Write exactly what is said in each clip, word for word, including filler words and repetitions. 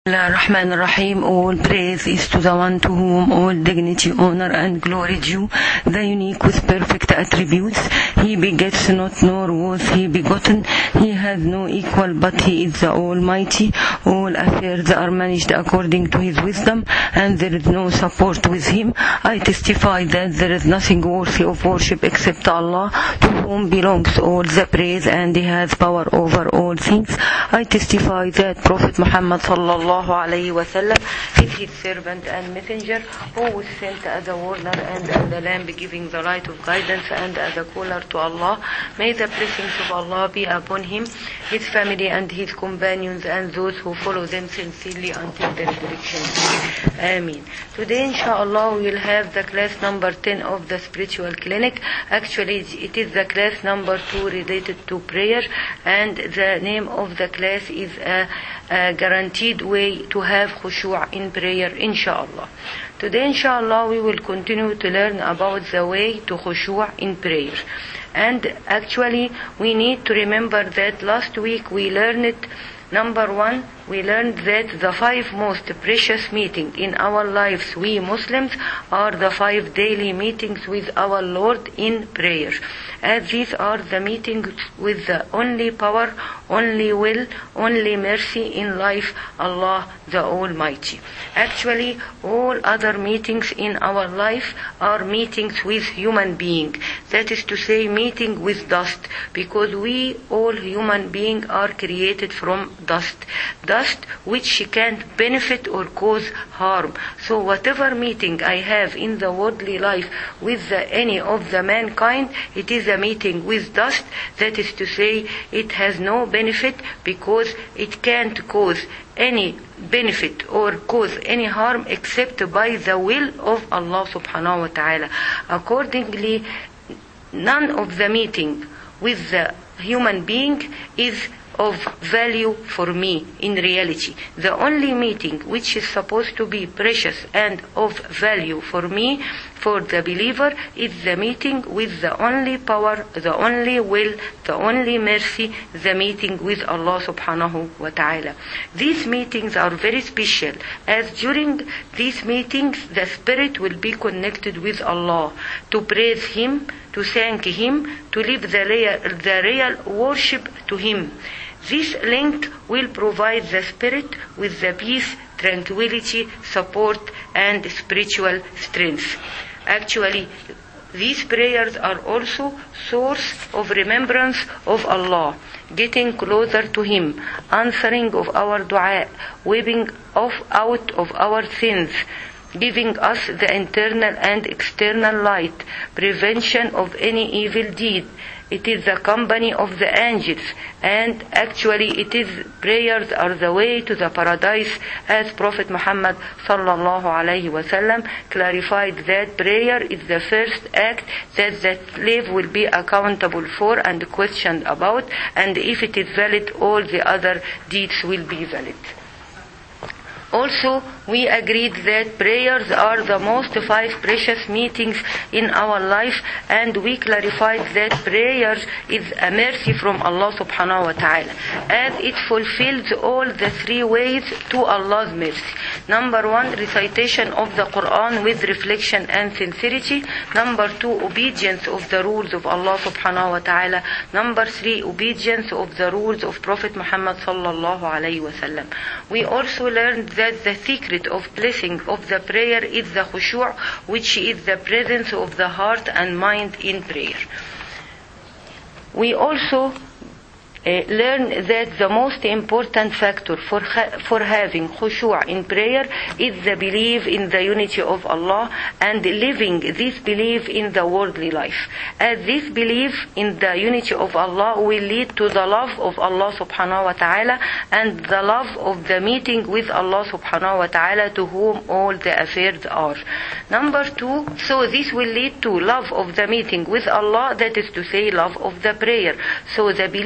Rahman Rahim. All praise is to the one to whom all dignity, honor and glory due, the unique with perfect attributes. He begets not, nor was he begotten. He has no equal, but he is the Almighty. All affairs are managed according to his wisdom, and there is no support with him. I testify that there is nothing worthy of worship except Allah, to whom belongs all the praise, and he has power over all things. I testify that Prophet Muhammad sallallahu alayhi wa sallam is his servant and messenger, who was sent as a warner and as a lamb giving the light of guidance and as a caller to Allah. May the blessings of Allah be upon him, his family and his companions, and those who follow them sincerely until the resurrection. Ameen. Today inshallah we will have the class number ten of the spiritual clinic. Actually it is the class number two related to prayer, and the name of the class is a, a guaranteed way to have khushu' in prayer, inshallah. Today inshallah we will continue to learn about the way to khushu' in prayer. And actually we need to remember that last week we learned, number one, we learned that the five most precious meetings in our lives, we Muslims, are the five daily meetings with our Lord in prayer. As these are the meetings with the only power, only will, only mercy in life, Allah the Almighty. Actually, all other meetings in our life are meetings with human beings. That is to say, meeting with dust, because we all human beings are created from dust. Dust which can't benefit or cause harm. So whatever meeting I have in the worldly life with the, any of the mankind, it is a meeting with dust. That is to say, it has no benefit because it can't cause any benefit or cause any harm except by the will of Allah subhanahu wa ta'ala. Accordingly, none of the meeting with the human being is of value for me in reality. The only meeting which is supposed to be precious and of value for me, for the believer, is the meeting with the only power, the only will, the only mercy, the meeting with Allah subhanahu wa ta'ala. These meetings are very special, as during these meetings the spirit will be connected with Allah to praise Him, to thank Him, to live the real, the real worship to Him. This link will provide the spirit with the peace, tranquility, support, and spiritual strength. Actually, these prayers are also source of remembrance of Allah, getting closer to Him, answering of our dua, wiping off out of our sins, giving us the internal and external light, prevention of any evil deed. It is the company of the angels, and actually it is prayers are the way to the paradise, as Prophet Muhammad sallallahu alayhi wa sallam clarified that prayer is the first act that the slave will be accountable for and questioned about, and if it is valid, all the other deeds will be valid. Also, we agreed that prayers are the most five precious meetings in our life, and we clarified that prayer is a mercy from Allah subhanahu wa ta'ala, as it fulfills all the three ways to Allah's mercy. Number one, recitation of the Quran with reflection and sincerity. Number two, obedience of the rules of Allah subhanahu wa ta'ala. Number three, obedience of the rules of Prophet Muhammad sallallahu alayhi wa sallam. We also learned that that the secret of blessing of the prayer is the khushu', which is the presence of the heart and mind in prayer. We also Uh, learn that the most important factor for ha- for having khushu' in prayer is the belief in the unity of Allah and living this belief in the worldly life. As this belief in the unity of Allah will lead to the love of Allah subhanahu wa ta'ala and the love of the meeting with Allah subhanahu wa ta'ala, to whom all the affairs are. Number two, so this will lead to love of the meeting with Allah, that is to say love of the prayer. So the belief in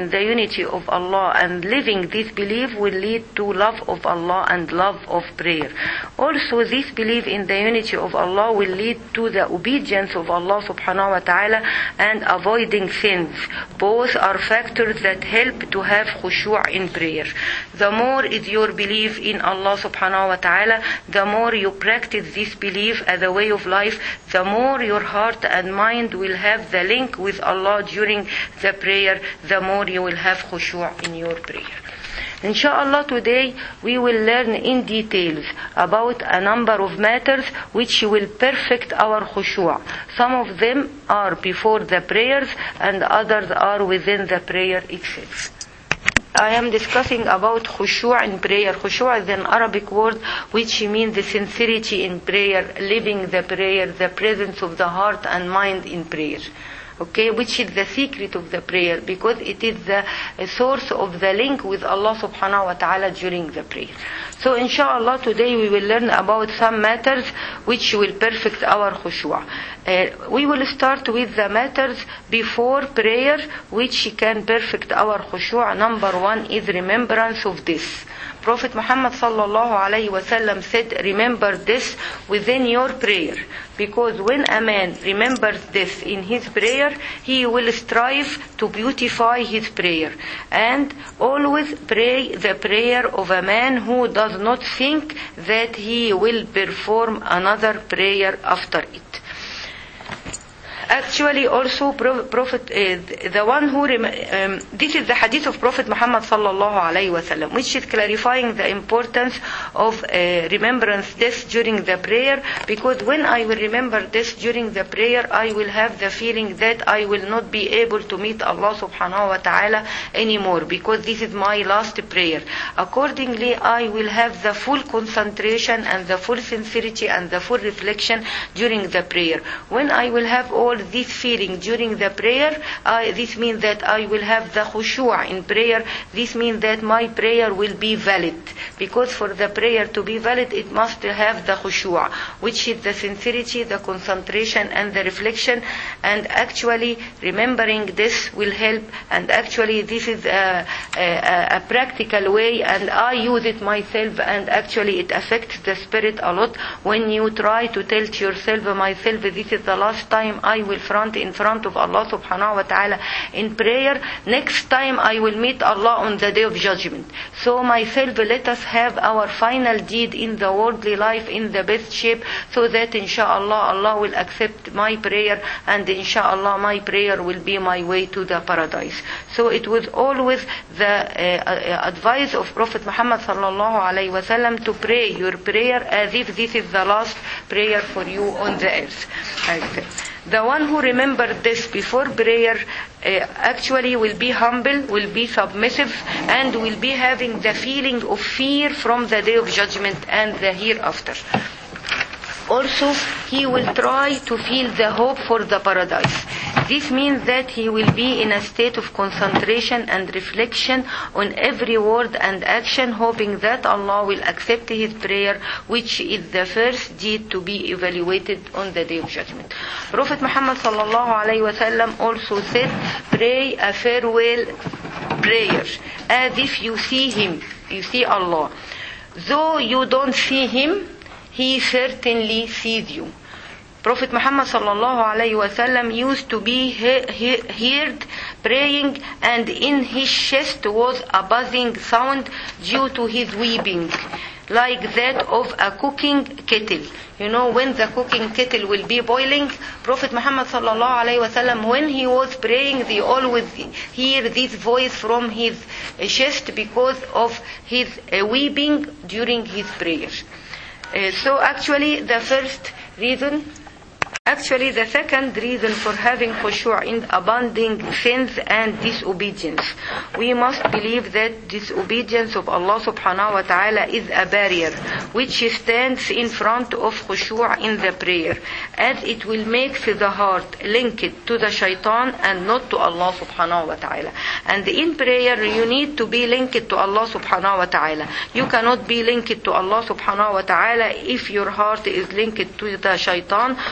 in the unity of Allah and living this belief will lead to love of Allah and love of prayer. Also, this belief in the unity of Allah will lead to the obedience of Allah subhanahu wa ta'ala and avoiding sins. Both are factors that help to have khushu' in prayer. The more is your belief in Allah subhanahu wa ta'ala, the more you practice this belief as a way of life, the more your heart and mind will have the link with Allah during the prayer, the more you will have khushu' in your prayer. Inshallah, today we will learn in details about a number of matters which will perfect our khushu'. Some of them are before the prayers and others are within the prayer itself. I am discussing about khushu' in prayer. Khushu' is an Arabic word which means the sincerity in prayer, living the prayer, the presence of the heart and mind in prayer. Okay, which is the secret of the prayer, because it is the source of the link with Allah subhanahu wa ta'ala during the prayer. So inshallah today we will learn about some matters which will perfect our khushu'. Uh, we will start with the matters before prayer which can perfect our khushu'. Number one is remembrance of this. Prophet Muhammad sallallahu alayhi wa sallam said, remember this within your prayer, because when a man remembers this in his prayer, he will strive to beautify his prayer and always pray the prayer of a man who does not think that he will perform another prayer after it. Actually, also, Prophet, uh, the one who, rem- um, this is the hadith of Prophet Muhammad sallallahu alayhi wa sallam, which is clarifying the importance of uh, remembrance this during the prayer, because when I will remember this during the prayer, I will have the feeling that I will not be able to meet Allah subhanahu wa ta'ala anymore, because this is my last prayer. Accordingly, I will have the full concentration and the full sincerity and the full reflection during the prayer. When I will have all this feeling during the prayer, uh, this means that I will have the khushu' in prayer. This means that my prayer will be valid, because for the prayer to be valid, it must have the khushu', which is the sincerity, the concentration and the reflection. And actually remembering this will help, and actually this is a, a, a practical way, and I use it myself, and actually it affects the spirit a lot. When you try to tell to yourself, myself, this is the last time I will front in front of Allah subhanahu wa ta'ala in prayer, next time I will meet Allah on the day of judgment. So myself, let us have our final deed in the worldly life in the best shape, so that inshallah Allah will accept my prayer, and inshallah my prayer will be my way to the paradise. So it was always the uh, advice of Prophet Muhammad sallallahu alayhi wa sallam to pray your prayer as if this is the last prayer for you on the earth. The one who remembers this before prayer uh, actually will be humble, will be submissive, and will be having the feeling of fear from the day of judgment and the hereafter. Also, he will try to feel the hope for the paradise. This means that he will be in a state of concentration and reflection on every word and action, hoping that Allah will accept his prayer, which is the first deed to be evaluated on the day of judgment. Prophet Muhammad sallallahu alayhi wa sallam also said, pray a farewell prayer as if you see him, you see Allah. Though you don't see him, he certainly sees you. Prophet Muhammad sallallahu alayhi wa sallam used to be he- he- heard praying, and in his chest was a buzzing sound due to his weeping, like that of a cooking kettle. You know, when the cooking kettle will be boiling, Prophet Muhammad sallallahu alayhi wa sallam, when he was praying, they always hear this voice from his chest because of his uh, weeping during his prayer. Uh, so actually the first reason, actually the second reason for having khushu' in abandoning sins and disobedience. We must believe that disobedience of Allah subhanahu wa ta'ala is a barrier which stands in front of khushu' in the prayer, as it will make the heart linked to the shaitan and not to Allah subhanahu wa ta'ala. And in prayer you need to be linked to Allah subhanahu wa ta'ala. You cannot be linked to Allah subhanahu wa ta'ala if your heart is linked to the shaitan through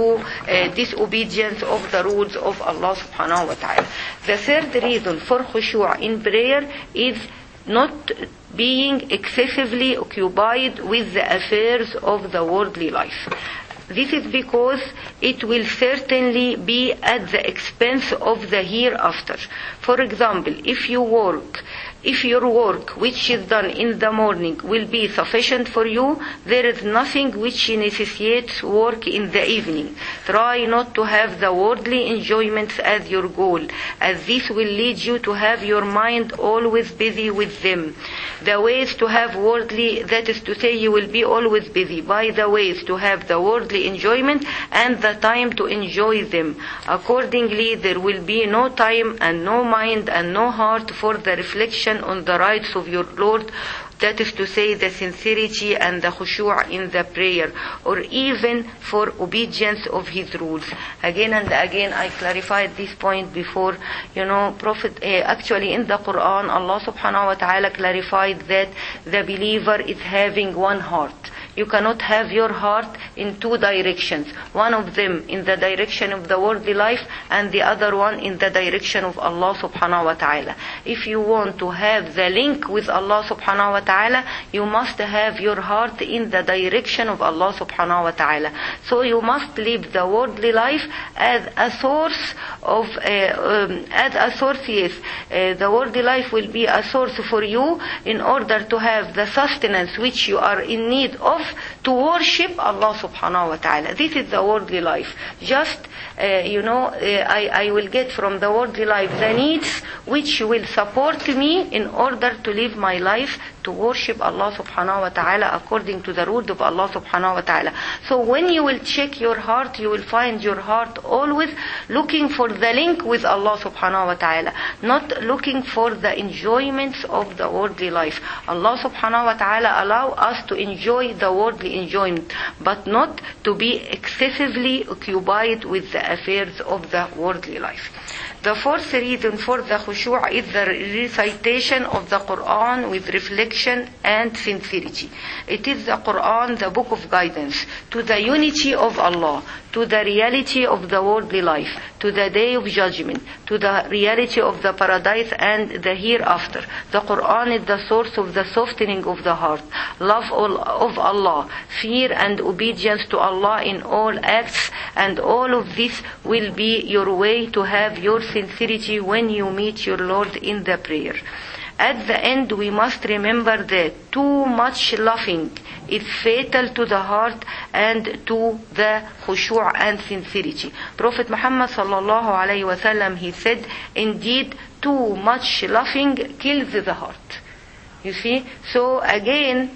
do uh, disobedience of the rules of Allah subhanahu wa ta'ala. The third reason for khushu' in prayer is not being excessively occupied with the affairs of the worldly life. This is because it will certainly be at the expense of the hereafter. For example, if you work, if your work which is done in the morning will be sufficient for you, there is nothing which necessitates work in the evening. Try not to have the worldly enjoyments as your goal, as this will lead you to have your mind always busy with them. The ways to have worldly, that is to say, you will be always busy by the ways to have the worldly enjoyment and the time to enjoy them. Accordingly, there will be no time and no mind and no heart for the reflection on the rights of your Lord, that is to say, the sincerity and the khushu' in the prayer, or even for obedience of His rules. Again and again, I clarified this point before. You know, Prophet, uh, actually in the Quran, Allah subhanahu wa ta'ala clarified that the believer is having one heart. You cannot have your heart in two directions. One of them in the direction of the worldly life and the other one in the direction of Allah subhanahu wa ta'ala. If you want to have the link with Allah subhanahu wa ta'ala, you must have your heart in the direction of Allah subhanahu wa ta'ala. So you must live the worldly life as a source of, uh, um, as a source, yes. Uh, the worldly life will be a source for you in order to have the sustenance which you are in need of to worship Allah subhanahu wa ta'ala. This is the worldly life. Just, uh, you know, uh, I, I will get from the worldly life the needs which will support me in order to live my life to worship Allah subhanahu wa ta'ala according to the rule of Allah subhanahu wa ta'ala. So when you will check your heart, you will find your heart always looking for the link with Allah subhanahu wa ta'ala, not looking for the enjoyments of the worldly life. Allah subhanahu wa ta'ala allow us to enjoy the worldly enjoyment, but not to be excessively occupied with the affairs of the worldly life. The fourth reason for the khushu' is the recitation of the Quran with reflection and sincerity. It is the Quran, the book of guidance, to the unity of Allah, to the reality of the worldly life, to the day of judgment, to the reality of the paradise and the hereafter. The Quran is the source of the softening of the heart, love of Allah, fear and obedience to Allah in all acts, and all of this will be your way to have your sincerity when you meet your Lord in the prayer. At the end, we must remember that too much laughing is fatal to the heart and to the khushu' and sincerity. Prophet Muhammad sallallahu alayhi wa sallam, he said, indeed, too much laughing kills the heart. You see? So again,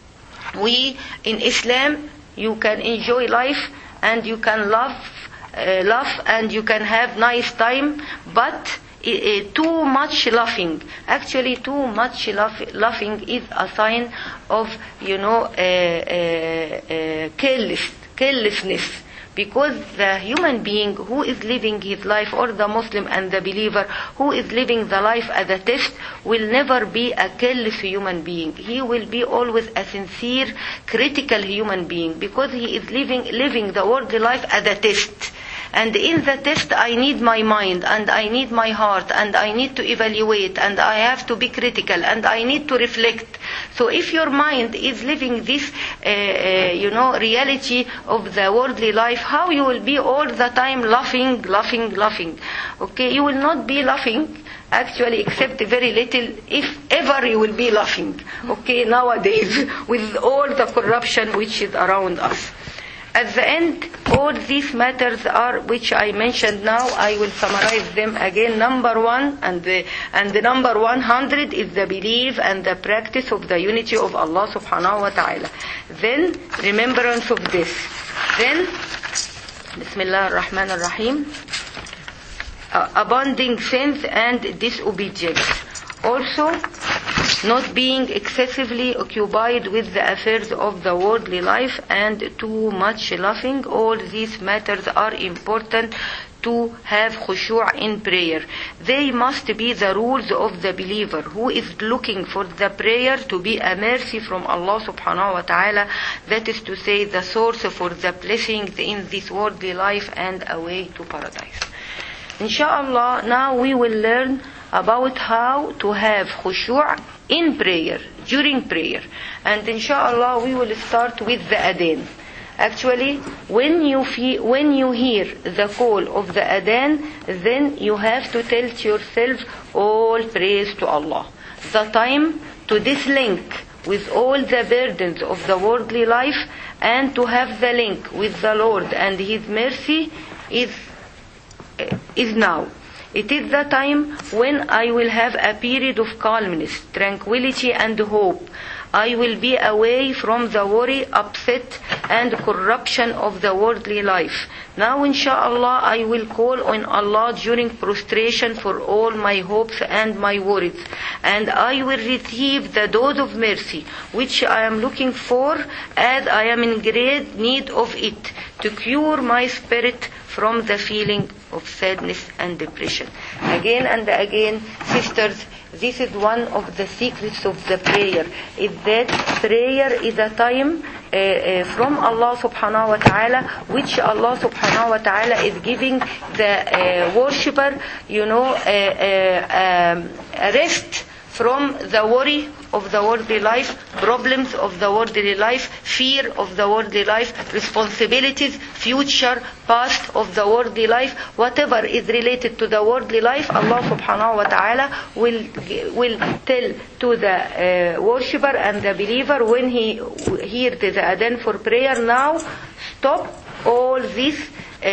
we in Islam, you can enjoy life and you can laugh, uh, laugh and you can have nice time, but Uh, too much laughing, actually too much laugh, laughing is a sign of, you know, uh, uh, uh, careless, carelessness. Because the human being who is living his life, or the Muslim and the believer who is living the life as a test, will never be a careless human being. He will be always a sincere, critical human being, because he is living, living the worldly life as a test. And in the test, I need my mind, and I need my heart, and I need to evaluate, and I have to be critical, and I need to reflect. So if your mind is living this, uh, uh, you know, reality of the worldly life, how you will be all the time laughing, laughing, laughing. Okay, you will not be laughing, actually, except very little, if ever you will be laughing. Okay, nowadays, with all the corruption which is around us. At the end, all these matters are, which I mentioned now, I will summarize them again. Number one, and the, and the number one hundred is the belief and the practice of the unity of Allah subhanahu wa ta'ala. Then, remembrance of this. Then, Bismillah ar-Rahman ar-Rahim, uh, abounding sins and disobedience. Also, not being excessively occupied with the affairs of the worldly life and too much laughing. All these matters are important to have khushu' in prayer. They must be the rules of the believer who is looking for the prayer to be a mercy from Allah subhanahu wa ta'ala, that is to say the source for the blessings in this worldly life and a way to paradise. Inshallah, now we will learn about how to have khushu' in prayer, during prayer. And inshallah we will start with the adhan. Actually, when you feel, when you hear the call of the adhan, then you have to tell to yourself, all praise to Allah. The time to dislink with all the burdens of the worldly life and to have the link with the Lord and His mercy is, is now. It is the time when I will have a period of calmness, tranquility and hope. I will be away from the worry, upset and corruption of the worldly life. Now inshallah I will call on Allah during prostration for all my hopes and my worries. And I will receive the dose of mercy which I am looking for, as I am in great need of it, to cure my spirit from the feeling of sadness and depression. Again and again, sisters, this is one of the secrets of the prayer, is that prayer is a time uh, uh, from Allah subhanahu wa ta'ala, which Allah subhanahu wa ta'ala is giving the uh, worshipper, you know, uh, uh, um, a rest from the worry of the worldly life, problems of the worldly life, fear of the worldly life, responsibilities, future, past of the worldly life, whatever is related to the worldly life, Allah subhanahu wa ta'ala will will tell to the uh, worshipper and the believer when he hears the adhan for prayer, now stop all these Uh, uh,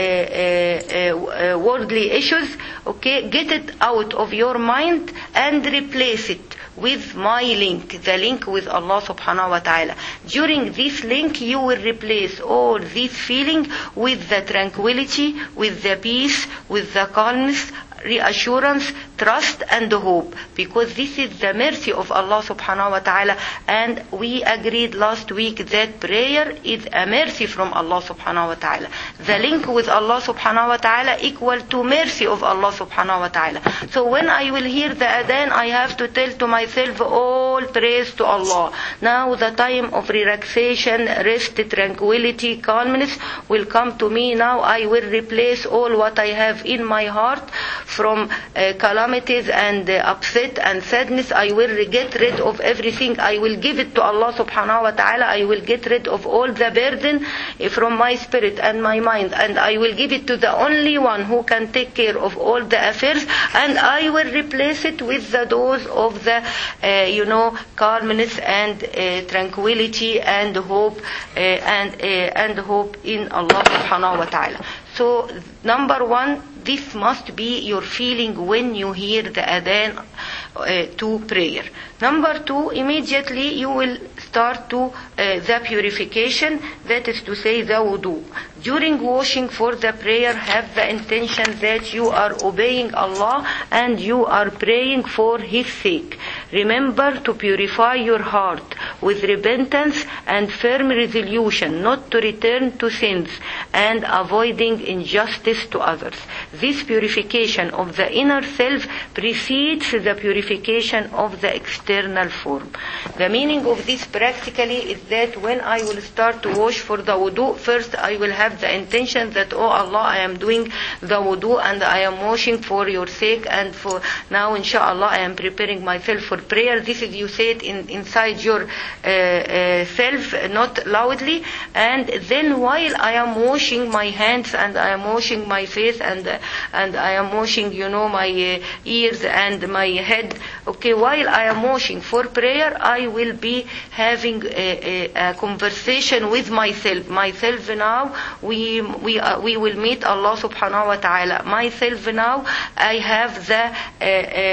uh, uh, worldly issues, okay, get it out of your mind and replace it with my link, the link with Allah subhanahu wa ta'ala. During this link you will replace all this feeling with the tranquility, with the peace, with the calmness, reassurance, trust and hope, because this is the mercy of Allah subhanahu wa ta'ala, and we agreed last week that prayer is a mercy from Allah subhanahu wa ta'ala. The link with Allah subhanahu wa ta'ala equal to mercy of Allah subhanahu wa ta'ala. So when I will hear the adhan, I have to tell to myself, all praise to Allah. Now the time of relaxation, rest, tranquility, calmness will come to me. Now I will replace all what I have in my heart from uh, calamities and uh, upset and sadness. I will get rid of everything. I will give it to Allah subhanahu wa ta'ala. I will get rid of all the burden from my spirit and my mind, and I will give it to the only one who can take care of all the affairs, and I will replace it with the dose of the uh, you know calmness and uh, tranquility and hope uh, and uh, and hope in Allah subhanahu wa ta'ala. So number one, this must be your feeling when you hear the adhan uh, to prayer. Number two, immediately you will start to uh, the purification, that is to say the wudu. During washing for the prayer, have the intention that you are obeying Allah and you are praying for His sake. Remember to purify your heart with repentance and firm resolution not to return to sins and avoiding injustice to others. This purification of the inner self precedes the purification of the external form. The meaning of this practically is that when I will start to wash for the wudu, first I will have the intention that, oh Allah, I am doing the wudu and I am washing for your sake, and for now inshallah I am preparing myself for prayer. This is, you say it in, inside your uh, uh, self, not loudly. And then while I am washing my hands and I am washing my face and uh, and I am washing, you know, my uh, ears and my head, okay, while I am washing for prayer, I will be having a, a, a conversation with myself. Myself now, we we uh, we will meet Allah subhanahu wa ta'ala. Myself now, I have the uh, uh,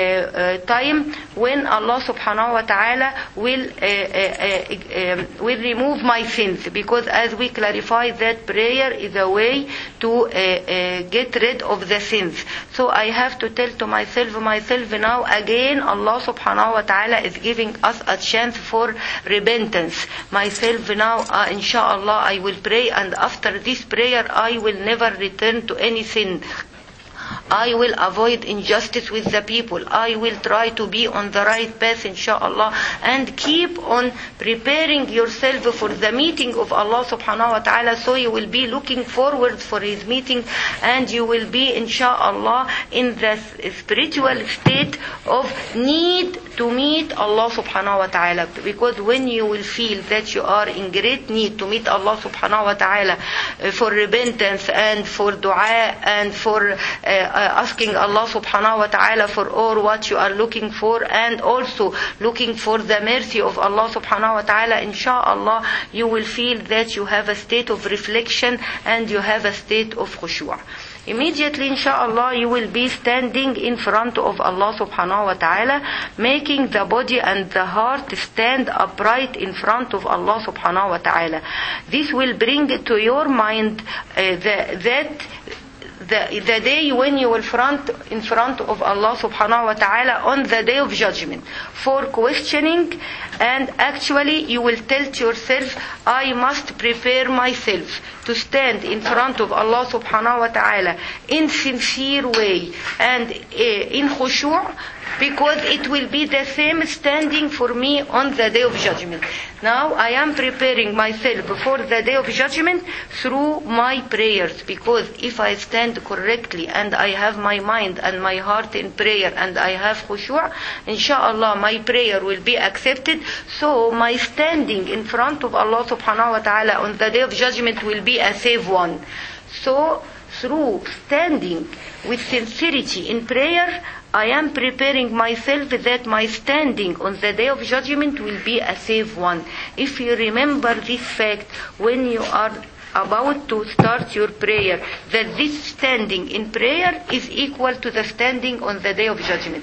uh, time when Allah subhanahu wa ta'ala will uh, uh, uh, um, will remove my sins, because as we clarify that prayer is a way to uh, uh, get rid of the sins. So I have to tell to myself, myself now again, Allah subhanahu wa ta'ala is giving us a chance for repentance. Myself now, uh, inshallah, I will pray, and after this prayer, I will never return to any sin. I will avoid injustice with the people. I will try to be on the right path, inshallah, and keep on preparing yourself for the meeting of Allah subhanahu wa ta'ala. So you will be looking forward for His meeting, and you will be, inshallah, in the spiritual state of need to meet Allah subhanahu wa ta'ala. Because when you will feel that you are in great need to meet Allah subhanahu wa ta'ala for repentance and for dua and for uh, Uh, asking Allah subhanahu wa ta'ala for all what you are looking for, and also looking for the mercy of Allah subhanahu wa ta'ala, inshallah, you will feel that you have a state of reflection and you have a state of khushu'. Immediately, inshallah, you will be standing in front of Allah subhanahu wa ta'ala, making the body and the heart stand upright in front of Allah subhanahu wa ta'ala. This will bring to your mind uh, the, that The, the day when you will front in front of Allah subhanahu wa ta'ala on the day of judgment for questioning, and actually you will tell to yourself, I must prepare myself to stand in front of Allah subhanahu wa ta'ala in sincere way and uh, in khushu', because it will be the same standing for me on the day of judgment. Now I am preparing myself for the day of judgment through my prayers, because if I stand correctly and I have my mind and my heart in prayer and I have khushu', inshallah my prayer will be accepted. So my standing in front of Allah subhanahu wa ta'ala on the day of judgment will be a safe one. So through standing with sincerity in prayer, I am preparing myself that my standing on the day of judgment will be a safe one. If you remember this fact when you are about to start your prayer, that this standing in prayer is equal to the standing on the day of judgment.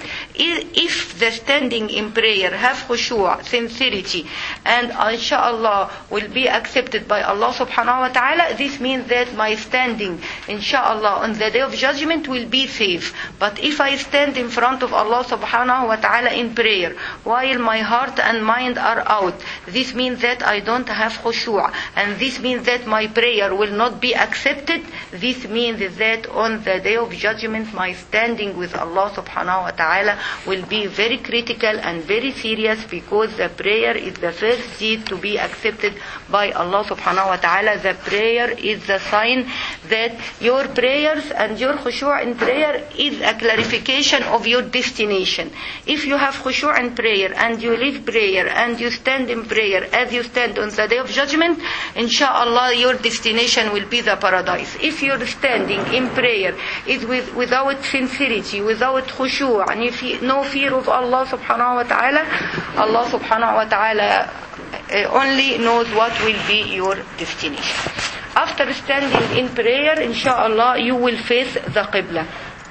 If the standing in prayer have khushu', sincerity, and inshallah will be accepted by Allah subhanahu wa ta'ala, this means that my standing inshallah on the day of judgment will be safe. But if I stand in front of Allah subhanahu wa ta'ala in prayer while my heart and mind are out, this means that I don't have khushu', and this means that my prayer will not be accepted. This means that on the day of judgment my standing with Allah subhanahu wa ta'ala will be very critical and very serious, because the prayer is the first deed to be accepted by Allah subhanahu wa ta'ala. The prayer is the sign that your prayers and your khushu' in prayer is a clarification of your destination. If you have khushu' in prayer and you live prayer and you stand in prayer as you stand on the day of judgment, inshallah your destination will be the paradise. If your standing in prayer is with, without sincerity, without khushu', and if you, no fear of Allah subhanahu wa ta'ala, Allah subhanahu wa ta'ala uh, only knows what will be your destination. After standing in prayer, inshallah, you will face the Qibla.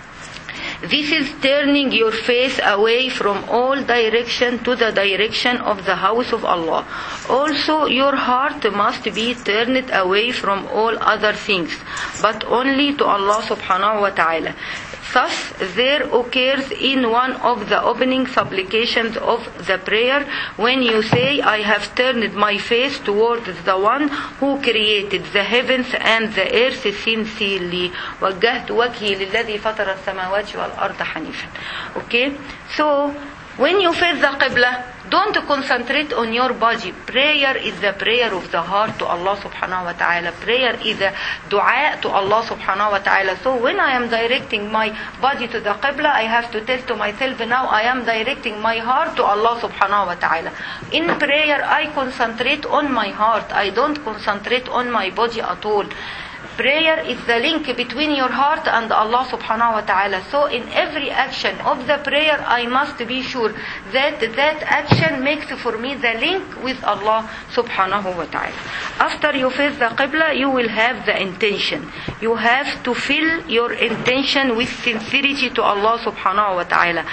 This is turning your face away from all direction to the direction of the house of Allah. Also, your heart must be turned away from all other things, but only to Allah subhanahu wa ta'ala. Thus, there occurs in one of the opening supplications of the prayer, when you say, I have turned my face towards the one who created the heavens and the earth sincerely. وَجَّهْتُ وَجْهِي لِلَّذِي فَطَرَ السَّمَاوَاتِ وَالْأَرْضَ حَنِيفًا. Okay? So, when you face the Qibla, don't concentrate on your body. Prayer is the prayer of the heart to Allah subhanahu wa ta'ala. Prayer is a dua to Allah subhanahu wa ta'ala. So when I am directing my body to the Qibla, I have to tell to myself, now I am directing my heart to Allah subhanahu wa ta'ala. In prayer, I concentrate on my heart. I don't concentrate on my body at all. Prayer is the link between your heart and Allah subhanahu wa ta'ala. So in every action of the prayer, I must be sure that that action makes for me the link with Allah subhanahu wa ta'ala. After you face the Qibla, you will have the intention. You have to fill your intention with sincerity to Allah subhanahu wa ta'ala.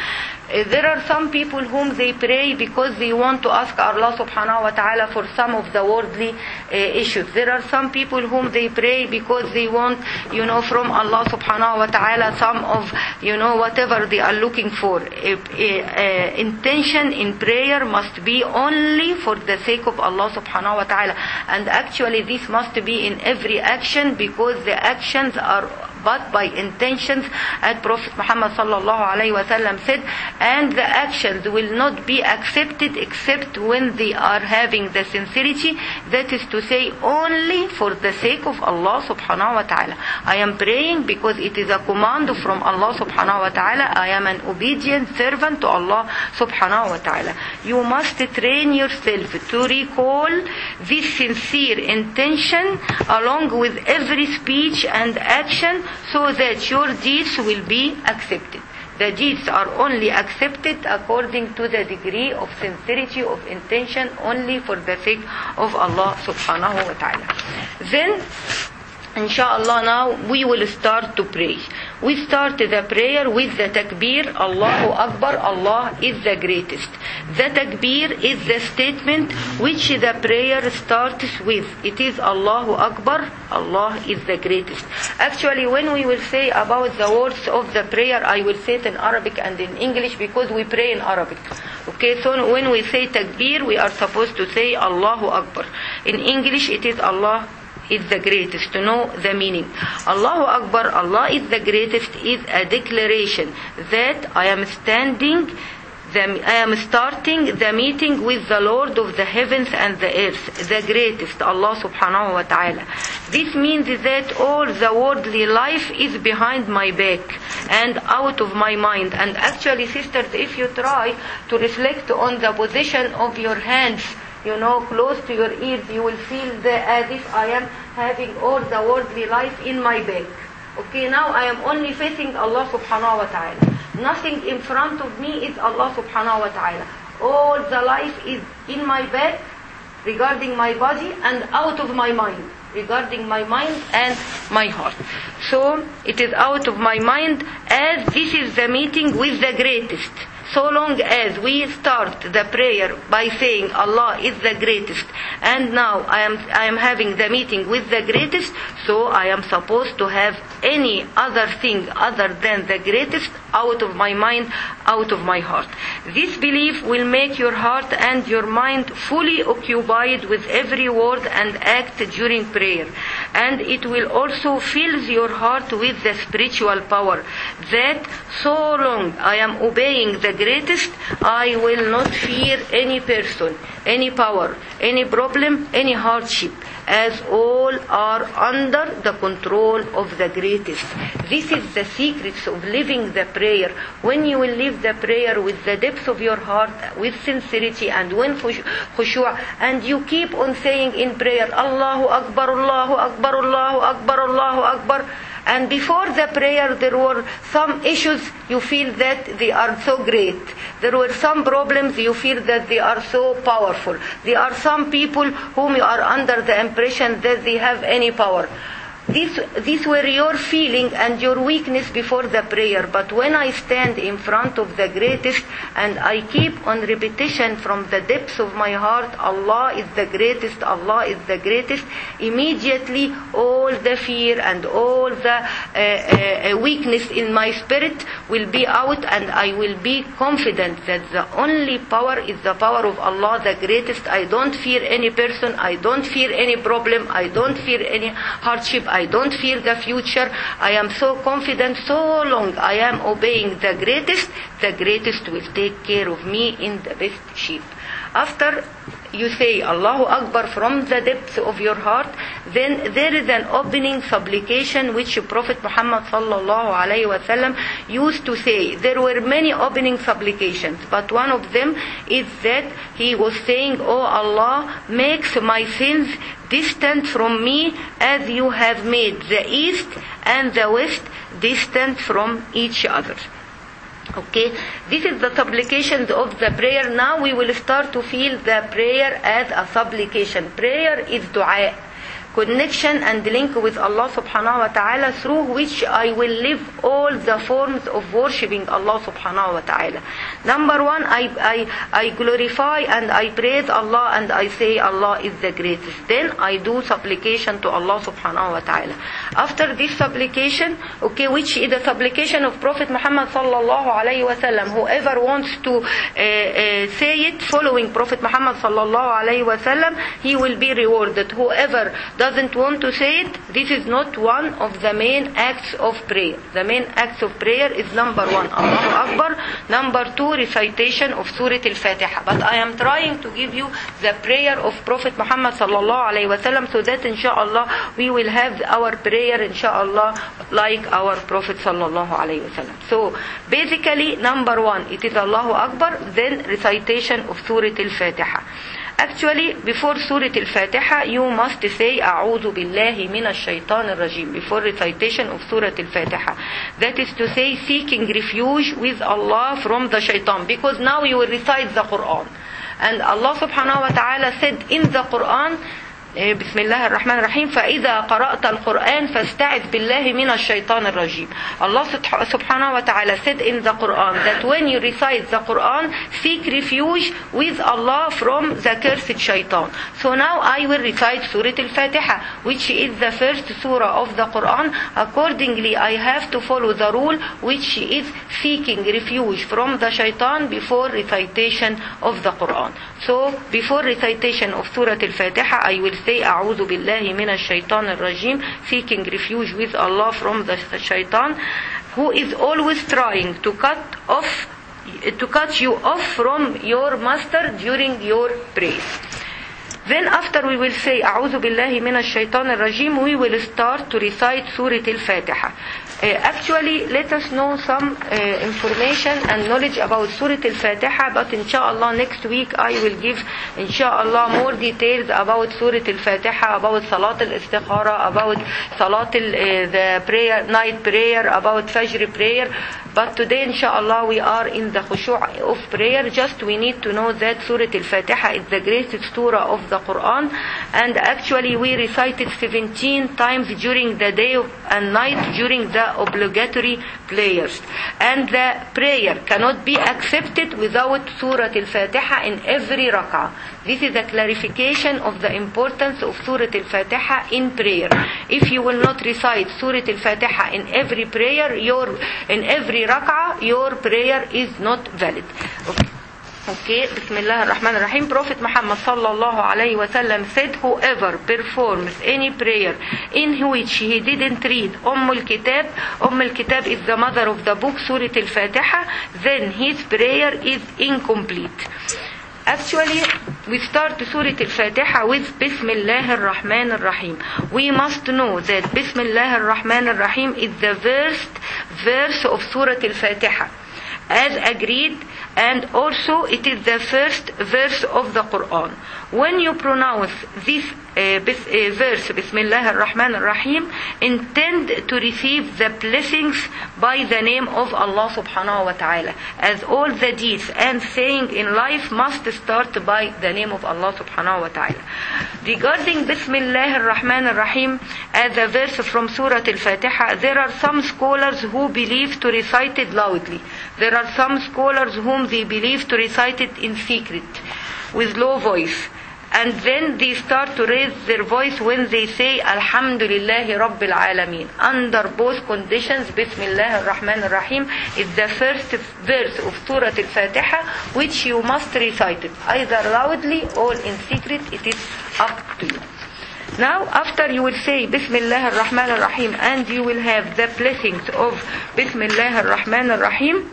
Uh, there are some people whom they pray because they want to ask Allah subhanahu wa ta'ala for some of the worldly uh, issues. There are some people whom they pray because they want, you know, from Allah subhanahu wa ta'ala some of, you know, whatever they are looking for. Uh, uh, intention in prayer must be only for the sake of Allah subhanahu wa ta'ala. And actually this must be in every action, because the actions are but by intentions, as Prophet Muhammad sallallahu alaihi wasallam said, and the actions will not be accepted except when they are having the sincerity, that is to say, only for the sake of Allah subhanahu wa ta'ala. I am praying because it is a command from Allah subhanahu wa ta'ala. I am an obedient servant to Allah subhanahu wa ta'ala. You must train yourself to recall this sincere intention along with every speech and action, so that your deeds will be accepted. The deeds are only accepted according to the degree of sincerity of intention, only for the sake of Allah subhanahu wa ta'ala. Then, inshallah, now we will start to pray. We start the prayer with the takbir, Allahu Akbar, Allah is the greatest. The takbir is the statement which the prayer starts with. It is Allahu Akbar, Allah is the greatest. Actually, when we will say about the words of the prayer, I will say it in Arabic and in English, because we pray in Arabic. Okay, so when we say takbir, we are supposed to say Allahu Akbar. In English, it is Allah is the greatest, to know the meaning. Allahu Akbar, Allah is the greatest, is a declaration that I am standing, the, I am starting the meeting with the Lord of the heavens and the earth, the greatest, Allah subhanahu wa ta'ala. This means that all the worldly life is behind my back and out of my mind. And actually, sisters, if you try to reflect on the position of your hands, you know, close to your ears, you will feel the, as if I am having all the worldly life in my back. Okay, now I am only facing Allah subhanahu wa ta'ala. Nothing in front of me is Allah subhanahu wa ta'ala. All the life is in my back regarding my body, and out of my mind regarding my mind and my heart. So it is out of my mind, as this is the meeting with the greatest. So long as we start the prayer by saying Allah is the greatest, and now I am I am having the meeting with the greatest, so I am supposed to have any other thing other than the greatest out of my mind, out of my heart. This belief will make your heart and your mind fully occupied with every word and act during prayer. And it will also fill your heart with the spiritual power that so long I am obeying the greatest, I will not fear any person, any power, any problem, any hardship, as all are under the control of the greatest. This is the secrets of living the prayer. When you will live the prayer with the depth of your heart, with sincerity and when khushu', and you keep on saying in prayer, Allahu Akbar, Allahu Akbar, Allahu Akbar, Allahu Akbar, and before the prayer there were some issues, you feel that they are so great. There were some problems, you feel that they are so powerful. There are some people whom you are under the impression that they have any power. This, these were your feeling and your weakness before the prayer. But when I stand in front of the greatest and I keep on repetition from the depths of my heart, Allah is the greatest, Allah is the greatest, immediately all the fear and all the uh, uh, weakness in my spirit will be out, and I will be confident that the only power is the power of Allah, the greatest. I don't fear any person, I don't fear any problem, I don't fear any hardship, I don't fear the future. I am so confident, so long I am obeying the greatest, the greatest will take care of me in the best shape. After you say Allahu Akbar from the depths of your heart, then there is an opening supplication which Prophet Muhammad sallallahu alaihi wasallam used to say. There were many opening supplications, but one of them is that he was saying, Oh Allah, makes my sins distant from me as you have made the east and the west distant from each other. Okay, this is the supplications of the prayer. Now we will start to feel the prayer as a supplication. Prayer is dua. connection and link with Allah subhanahu wa ta'ala, through which I will live all the forms of worshipping Allah subhanahu wa ta'ala. Number one, I, I, I glorify and I praise Allah and I say Allah is the greatest. Then I do supplication to Allah subhanahu wa ta'ala. After this supplication, okay, which is the supplication of Prophet Muhammad sallallahu alayhi wa sallam. Whoever wants to uh, uh, say it following Prophet Muhammad sallallahu alayhi wa sallam, he will be rewarded. Whoever doesn't want to say it, this is not one of the main acts of prayer. The main acts of prayer is number one, Allahu Akbar. Number two, recitation of Surah Al-Fatiha. But I am trying to give you the prayer of Prophet Muhammad sallallahu alayhi wa sallam, so that inshallah we will have our prayer inshallah like our Prophet sallallahu alayhi wa sallam. So basically, number one, it is Allahu Akbar, then recitation of Surah Al-Fatiha. Actually, before Surah Al-Fatiha, you must say A'udhu billahi minash shaitanir rajim before recitation of Surah Al-Fatiha. That is to say, seeking refuge with Allah from the shaitan, because now you will recite the Quran. And Allah subhanahu wa ta'ala said in the Quran, بسم الله الرحمن الرحيم فإذا قرأت القرآن فاستعذ بالله من الشيطان الرجيم. Allah subhanahu wa ta'ala said in the Quran that when you recite the Quran, seek refuge with Allah from the cursed shaitan. So now I will recite Surah Al-Fatiha, which is the first surah of the Quran. Accordingly, I have to follow the rule, which is seeking refuge from the shaitan before recitation of the Quran. So before recitation of Surah Al-Fatiha, I will say A'udhu billahi minash shaitanir rajim, seeking refuge with Allah from the shaitan, who is always trying to cut off, to cut you off from your master during your prayer. Then after we will say A'udhu billahi minash shaitanir rajim, we will start to recite Surah Al-Fatiha. Uh, actually, let us know some uh, information and knowledge about Surah Al-Fatiha, but inshallah next week I will give inshallah more details about Surah Al-Fatiha, about Salat Al-Istikhara, about Salat al, uh, the prayer, night prayer, about Fajr prayer. But today inshallah we are in the khushu' of prayer. Just we need to know that Surah Al-Fatiha is the greatest surah of the Quran, and actually we recite it seventeen times during the day and night during the obligatory prayers. And the prayer cannot be accepted without Surah Al-Fatiha in every rak'ah. This is a clarification of the importance of Surah Al-Fatiha in prayer. If you will not recite Surah Al-Fatiha in every prayer, your in every rak'ah, your prayer is not valid. Okay. Okay, Bismillah ar-Rahman ar-Rahim. Prophet Muhammad sallallahu alayhi wa sallam said, whoever performs any prayer in which he didn't read Umm al-Kitab, Umm al-Kitab is the mother of the book Surah Al-Fatiha, then his prayer is incomplete. Actually, we start Surah Al-Fatiha with Bismillah ar-Rahman ar-Rahim. We must know that Bismillah ar-Rahman ar-Rahim is the first verse of Surah Al-Fatiha, as agreed, and also it is the first verse of the Quran. When you pronounce this uh, bis, uh, verse, Bismillah ar-Rahman ar-Rahim, intend to receive the blessings by the name of Allah subhanahu wa ta'ala, as all the deeds and saying in life must start by the name of Allah subhanahu wa ta'ala. Regarding Bismillah ar-Rahman ar-Rahim as a verse from Surah Al-Fatiha, there are some scholars who believe to recite it loudly. There are some scholars whom they believe to recite it in secret, with low voice. And then they start to raise their voice when they say Alhamdulillahi Rabbil Alameen. Under both conditions, Bismillah ar-Rahman ar-Rahim is the first verse of Surah Al-Fatiha, which you must recite it, either loudly or in secret. It is up to you. Now, after you will say Bismillah ar-Rahman ar-Rahim, and you will have the blessings of Bismillah ar-Rahman ar-Rahim,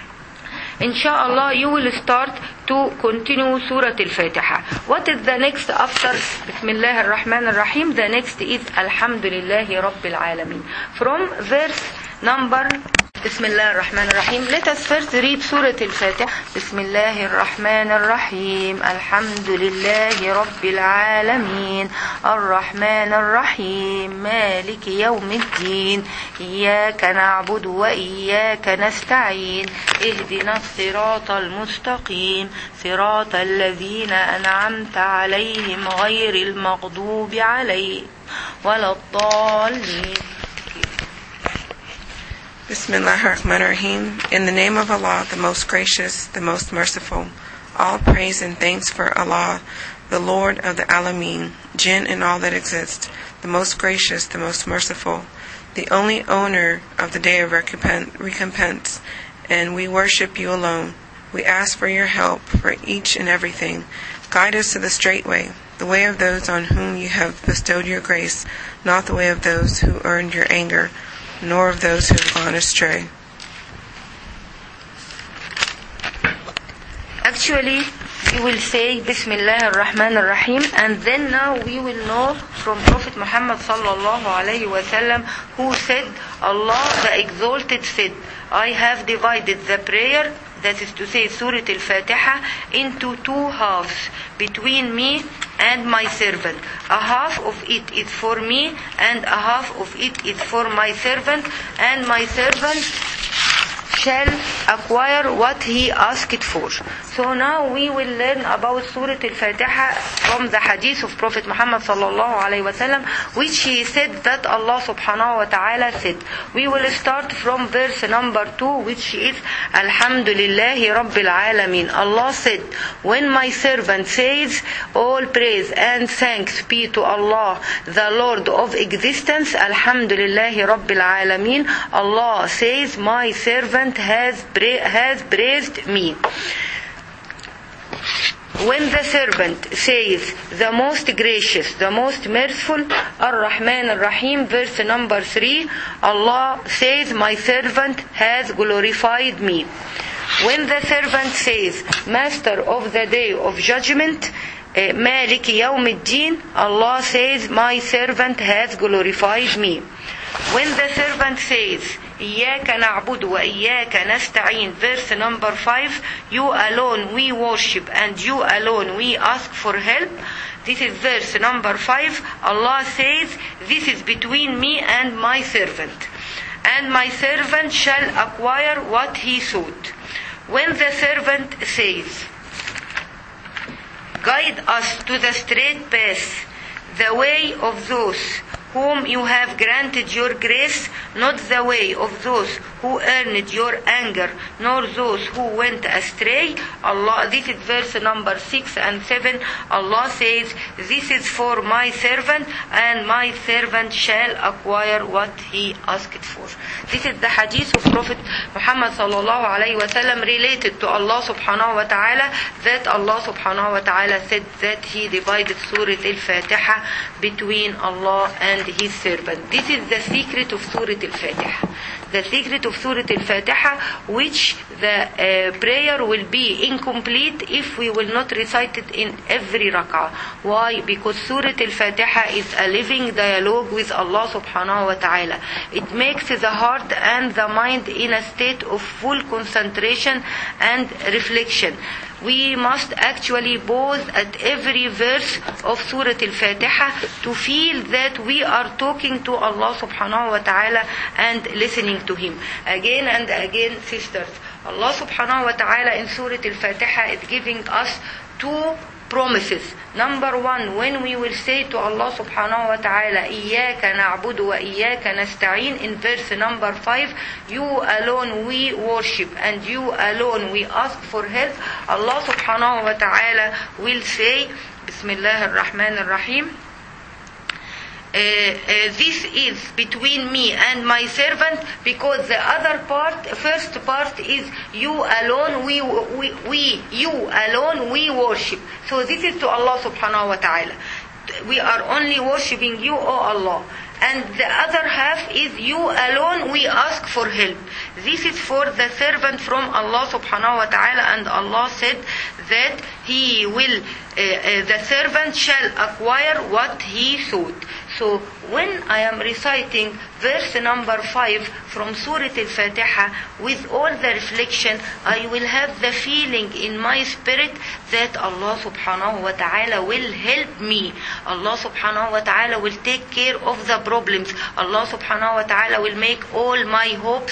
inshallah you will start to continue Surah Al-Fatiha. What is the next after Bismillah ar-Rahman ar-Rahim? The next is Alhamdulillahi Rabbil Alameen. From verse number Bismillah ar-Rahman ar-Rahim. Let us first read Surah Al-Fatiha. Bismillah ar-Rahman ar-Rahim. Alhamdulillahi Rabbil Alameen. Ar-Rahman ar-Rahim. Maliki yawmiddin. Iyaka na'budu wa iyaka nasta'in. Ihdina as-sirata al-mustaqim. Sirata alladhina an'amta alayhim ghayril maghdubi alayhim ولا الضالين. Bismillahirrahmanirrahim. In the name of Allah, the most gracious, the most merciful. All praise and thanks for Allah, the Lord of the Alameen, jinn and all that exists, the most gracious, the most merciful, the only owner of the day of recompense, and we worship you alone. We ask for your help for each and everything. Guide us to the straight way, the way of those on whom you have bestowed your grace, not the way of those who earned your anger, nor of those who have gone astray. Actually, we will say Bismillah ar-Rahman ar-Rahim, and then now we will know from Prophet Muhammad sallallahu alayhi wa sallam, who said, Allah the Exalted said, I have divided the prayer, that is to say Surah Al-Fatiha, into two halves between me and my servant. A half of it is for me and a half of it is for my servant, and my servant shall acquire what he asked for. So now we will learn about Surah Al-Fatiha from the hadith of Prophet Muhammad sallallahu alayhi wa sallam, which he said that Allah subhanahu wa ta'ala said. We will start from verse number two, which is Alhamdulillahi Rabbil Alameen. Allah said, when my servant says, all praise and thanks be to Allah, the Lord of existence, Alhamdulillahi Rabbil Alameen, Allah says, my servant has, pra- has praised me. When the servant says, the most gracious, the most merciful, Ar-Rahman Ar-Rahim, verse number three, Allah says, my servant has glorified me. When the servant says, master of the day of judgment, Maliki Yawmiddin, Allah says, my servant has glorified me. When the servant says, إياك نعبد وإياك نستعين, verse number five, you alone we worship and you alone we ask for help, this is verse number five, Allah says, this is between me and my servant, and my servant shall acquire what he sought. When the servant says, guide us to the straight path, the way of those whom you have granted your grace, not the way of those who earned your anger, nor those who went astray. Allah, this is verse number six and seven. Allah says, this is for my servant, and my servant shall acquire what he asked for. This is the hadith of Prophet Muhammad sallallahu alayhi wa sallam related to Allah subhanahu wa ta'ala, that Allah subhanahu wa ta'ala said that he divided Surah Al-Fatiha between Allah and his servant. This is the secret of Surah Al-Fatiha. The secret of Surah Al-Fatiha, which the uh, prayer will be incomplete if we will not recite it in every rak'ah. Why? Because Surah Al-Fatiha is a living dialogue with Allah subhanahu wa ta'ala. It makes the heart and the mind in a state of full concentration and reflection. We must actually pause at every verse of Surah Al-Fatiha to feel that we are talking to Allah subhanahu wa ta'ala and listening to Him. Again and again, sisters, Allah subhanahu wa ta'ala in Surah Al-Fatiha is giving us two promises. Number one, when we will say to Allah subhanahu wa ta'ala, إِيَّاكَ نَعْبُدُ وَإِيَّاكَ نَسْتَعِينَ, in verse number five, you alone we worship and you alone we ask for help. Allah subhanahu wa ta'ala will say, Bismillah ar-Rahman ar-Rahim, Uh, uh, this is between me and my servant, because the other part, first part is you alone we, we, we you alone we worship. So this is to Allah subhanahu wa ta'ala. We are only worshipping you, O Allah. And the other half is you alone we ask for help. This is for the servant from Allah subhanahu wa ta'ala, and Allah said that he will, uh, uh, the servant shall acquire what he sought. So when I am reciting verse number five from Surah Al-Fatiha with all the reflection, I will have the feeling in my spirit that Allah subhanahu wa ta'ala will help me. Allah subhanahu wa ta'ala will take care of the problems. Allah subhanahu wa ta'ala will make all my hopes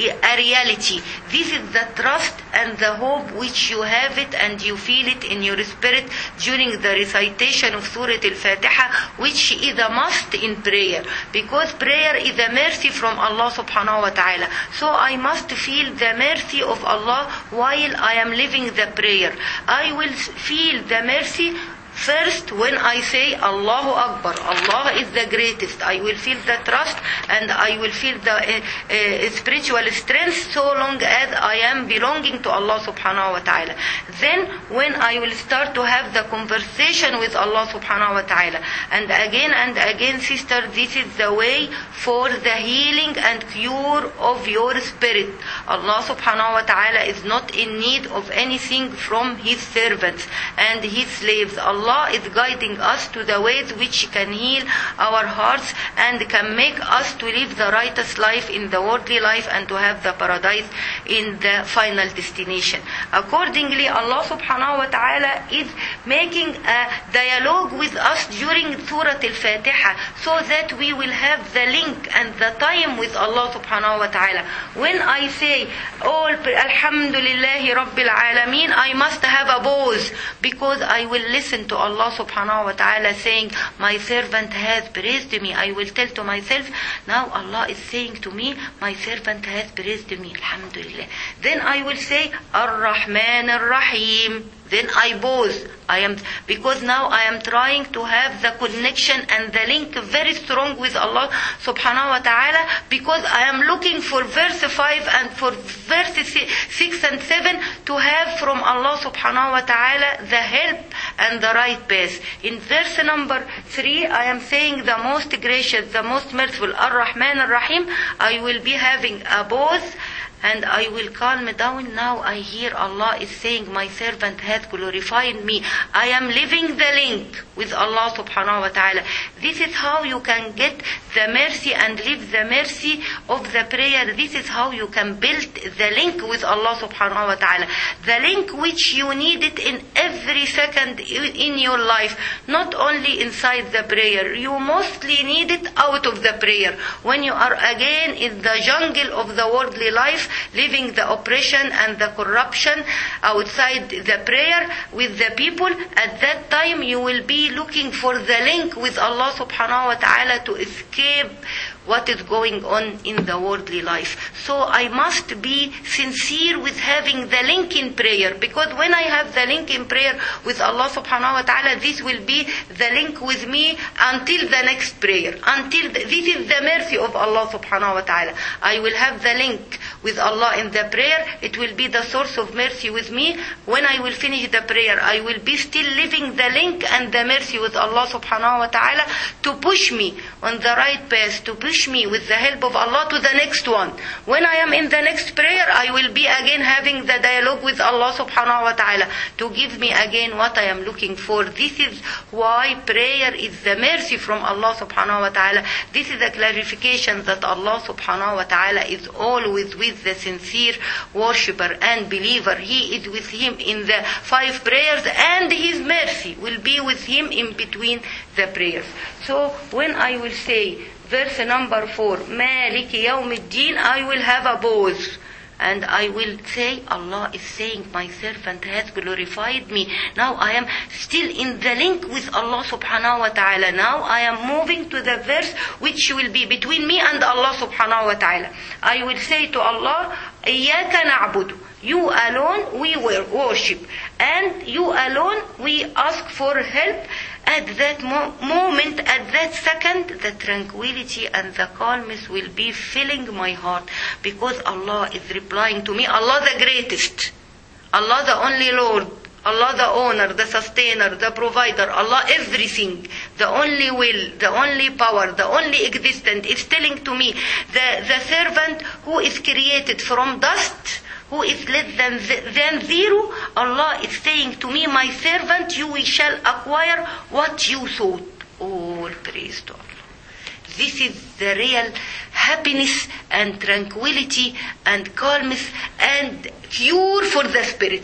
a reality. This is the trust and the hope which you have it and you feel it in your spirit during the recitation of Surah Al-Fatiha, which is a must in prayer, because prayer is a mercy from Allah subhanahu wa ta'ala. So I must feel the mercy of Allah while I am living the prayer. I will feel the mercy first when I say Allahu Akbar, Allah is the greatest. I will feel the trust and I will feel the uh, uh, spiritual strength so long as I am belonging to Allah subhanahu wa ta'ala. Then when I will start to have the conversation with Allah subhanahu wa ta'ala. And again and again, sister, this is the way for the healing and cure of your spirit. Allah subhanahu wa ta'ala is not in need of anything from His servants and His slaves. Allah Allah is guiding us to the ways which can heal our hearts and can make us to live the righteous life in the worldly life and to have the paradise in the final destination. Accordingly, Allah subhanahu wa ta'ala is making a dialogue with us during Surah Al-Fatiha so that we will have the link and the time with Allah subhanahu wa ta'ala. When I say, all Alhamdulillahi Rabbil Alameen, I must have a pause because I will listen to Allah subhanahu wa ta'ala saying, my servant has praised me. I will tell to myself, now Allah is saying to me, my servant has praised me. Alhamdulillah. Then I will say, Ar-Rahman Ar-Rahim. Then I pause. I am, because now I am trying to have the connection and the link very strong with Allah subhanahu wa ta'ala, because I am looking for verse five and for verse six and seven to have from Allah subhanahu wa ta'ala the help and the right path. In verse number three, I am saying the most gracious, the most merciful, Ar-Rahman Ar-Rahim. I will be having a pause and I will calm down. Now I hear Allah is saying, my servant has glorified me. I am living the link with Allah subhanahu wa ta'ala. This is how you can get the mercy and live the mercy of the prayer. This is how you can build the link with Allah subhanahu wa ta'ala. The link which you need it in every second in your life, not only inside the prayer. You mostly need it out of the prayer. When you are again in the jungle of the worldly life, living the oppression and the corruption outside the prayer with the people, at that time you will be looking for the link with Allah subhanahu wa ta'ala to escape what is going on in the worldly life. So I must be sincere with having the link in prayer, because when I have the link in prayer with Allah subhanahu wa ta'ala, this will be the link with me until the next prayer. Until the, this is the mercy of Allah subhanahu wa ta'ala. I will have the link with Allah in the prayer. It will be the source of mercy with me. When I will finish the prayer, I will be still living the link and the mercy with Allah subhanahu wa ta'ala to push me on the right path, to push me with the help of Allah to the next one. When I am in the next prayer, I will be again having the dialogue with Allah subhanahu wa ta'ala to give me again what I am looking for. This is why prayer is the mercy from Allah subhanahu wa ta'ala. This is a clarification that Allah subhanahu wa ta'ala is always with the sincere worshipper and believer. He is with him in the five prayers, and His mercy will be with him in between the prayers. So when I will say verse number four, Maliki Yawmiddin, I will have a pause. And I will say, Allah is saying, my servant has glorified me. Now I am still in the link with Allah subhanahu wa ta'ala. Now I am moving to the verse which will be between me and Allah subhanahu wa ta'ala. I will say to Allah, Iyaka na'budu. You alone we will worship. And you alone we ask for help. At that mo- moment, at that second, the tranquility and the calmness will be filling my heart, because Allah is replying to me, Allah the greatest, Allah the only Lord, Allah the owner, the sustainer, the provider, Allah everything, the only will, the only power, the only existent is telling to me, the, the servant who is created from dust, who is less than, than zero, Allah is saying to me, my servant, you shall acquire what you sought. All praise to Allah. This is the real happiness and tranquility and calmness and cure for the spirits.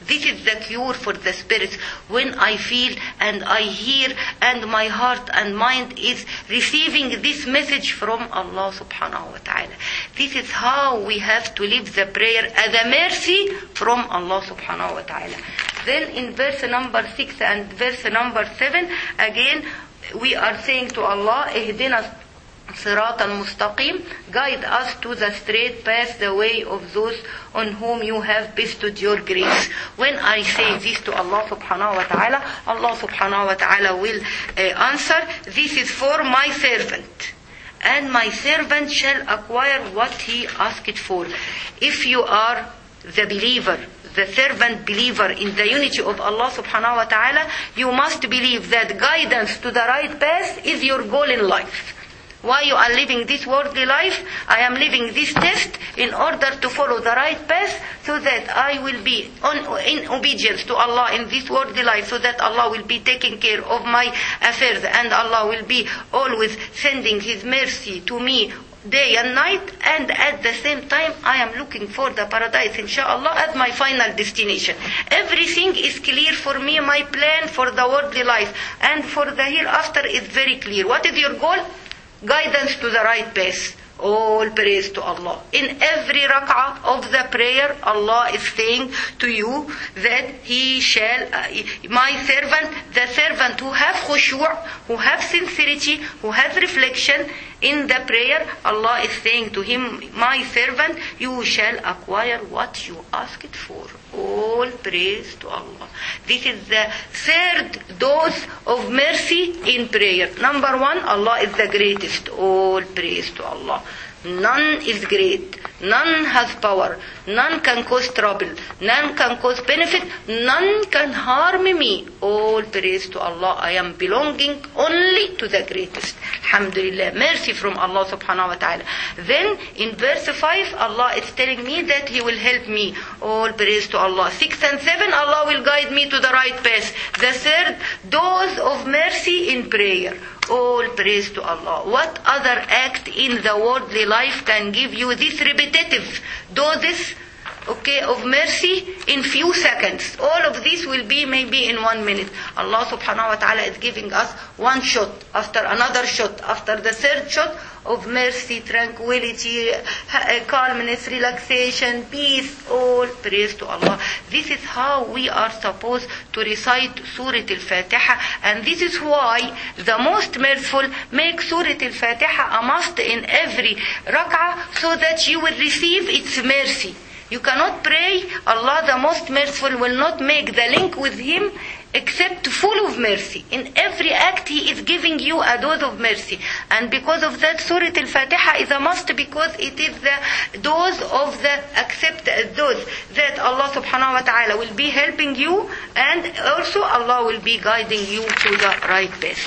This is the cure for the spirits. When I feel and I hear and my heart and mind is receiving this message from Allah subhanahu wa ta'ala. This is how we have to live the prayer as a mercy from Allah subhanahu wa ta'ala. Then in verse number six and verse number seven, again we are saying to Allah, اهدنا صراط المستقيم, guide us to the straight path, the way of those on whom you have bestowed your grace. When I say this to Allah subhanahu wa ta'ala, Allah subhanahu wa ta'ala will uh, answer, this is for my servant, and my servant shall acquire what he asked for. If you are the believer, the servant believer in the unity of Allah subhanahu wa ta'ala, you must believe that guidance to the right path is your goal in life. Why you are living this worldly life? I am living this test in order to follow the right path, so that I will be on, in obedience to Allah in this worldly life, so that Allah will be taking care of my affairs, and Allah will be always sending His mercy to me day and night, and at the same time I am looking for the paradise inshallah as my final destination. Everything is clear for me, my plan for the worldly life and for the hereafter is very clear. What is your goal? Guidance to the right path. All praise to Allah. In every rak'ah of the prayer, Allah is saying to you that He shall, uh, my servant, the servant who have khushu', who have sincerity, who has reflection in the prayer, Allah is saying to him, my servant, you shall acquire what you asked for. All praise to Allah. This is the third dose of mercy in prayer. Number one, Allah is the greatest. All praise to Allah. None is great. None has power. None can cause trouble. None can cause benefit. None can harm me. All praise to Allah. I am belonging only to the greatest. Alhamdulillah. Mercy from Allah subhanahu wa ta'ala. Then in verse five, Allah is telling me that He will help me. All praise to Allah. six and seven, Allah will guide me to the right path. The third dose of mercy in prayer. All praise to Allah. What other act in the worldly life can give you this repetitive doses, okay, of mercy in few seconds? All of this will be maybe in one minute. Allah subhanahu wa ta'ala is giving us one shot after another shot after the third shot of mercy, tranquility, calmness, relaxation, peace. All praise to Allah. This is how we are supposed to recite Surah Al-Fatiha, and this is why the most merciful make Surah Al-Fatiha a must in every rak'ah, so that you will receive its mercy. You cannot pray, Allah the most merciful will not make the link with Him except full of mercy. In every act He is giving you a dose of mercy. And because of that, Surah Al-Fatiha is a must, because it is the dose of the accept dose that Allah subhanahu wa ta'ala will be helping you, and also Allah will be guiding you to the right path.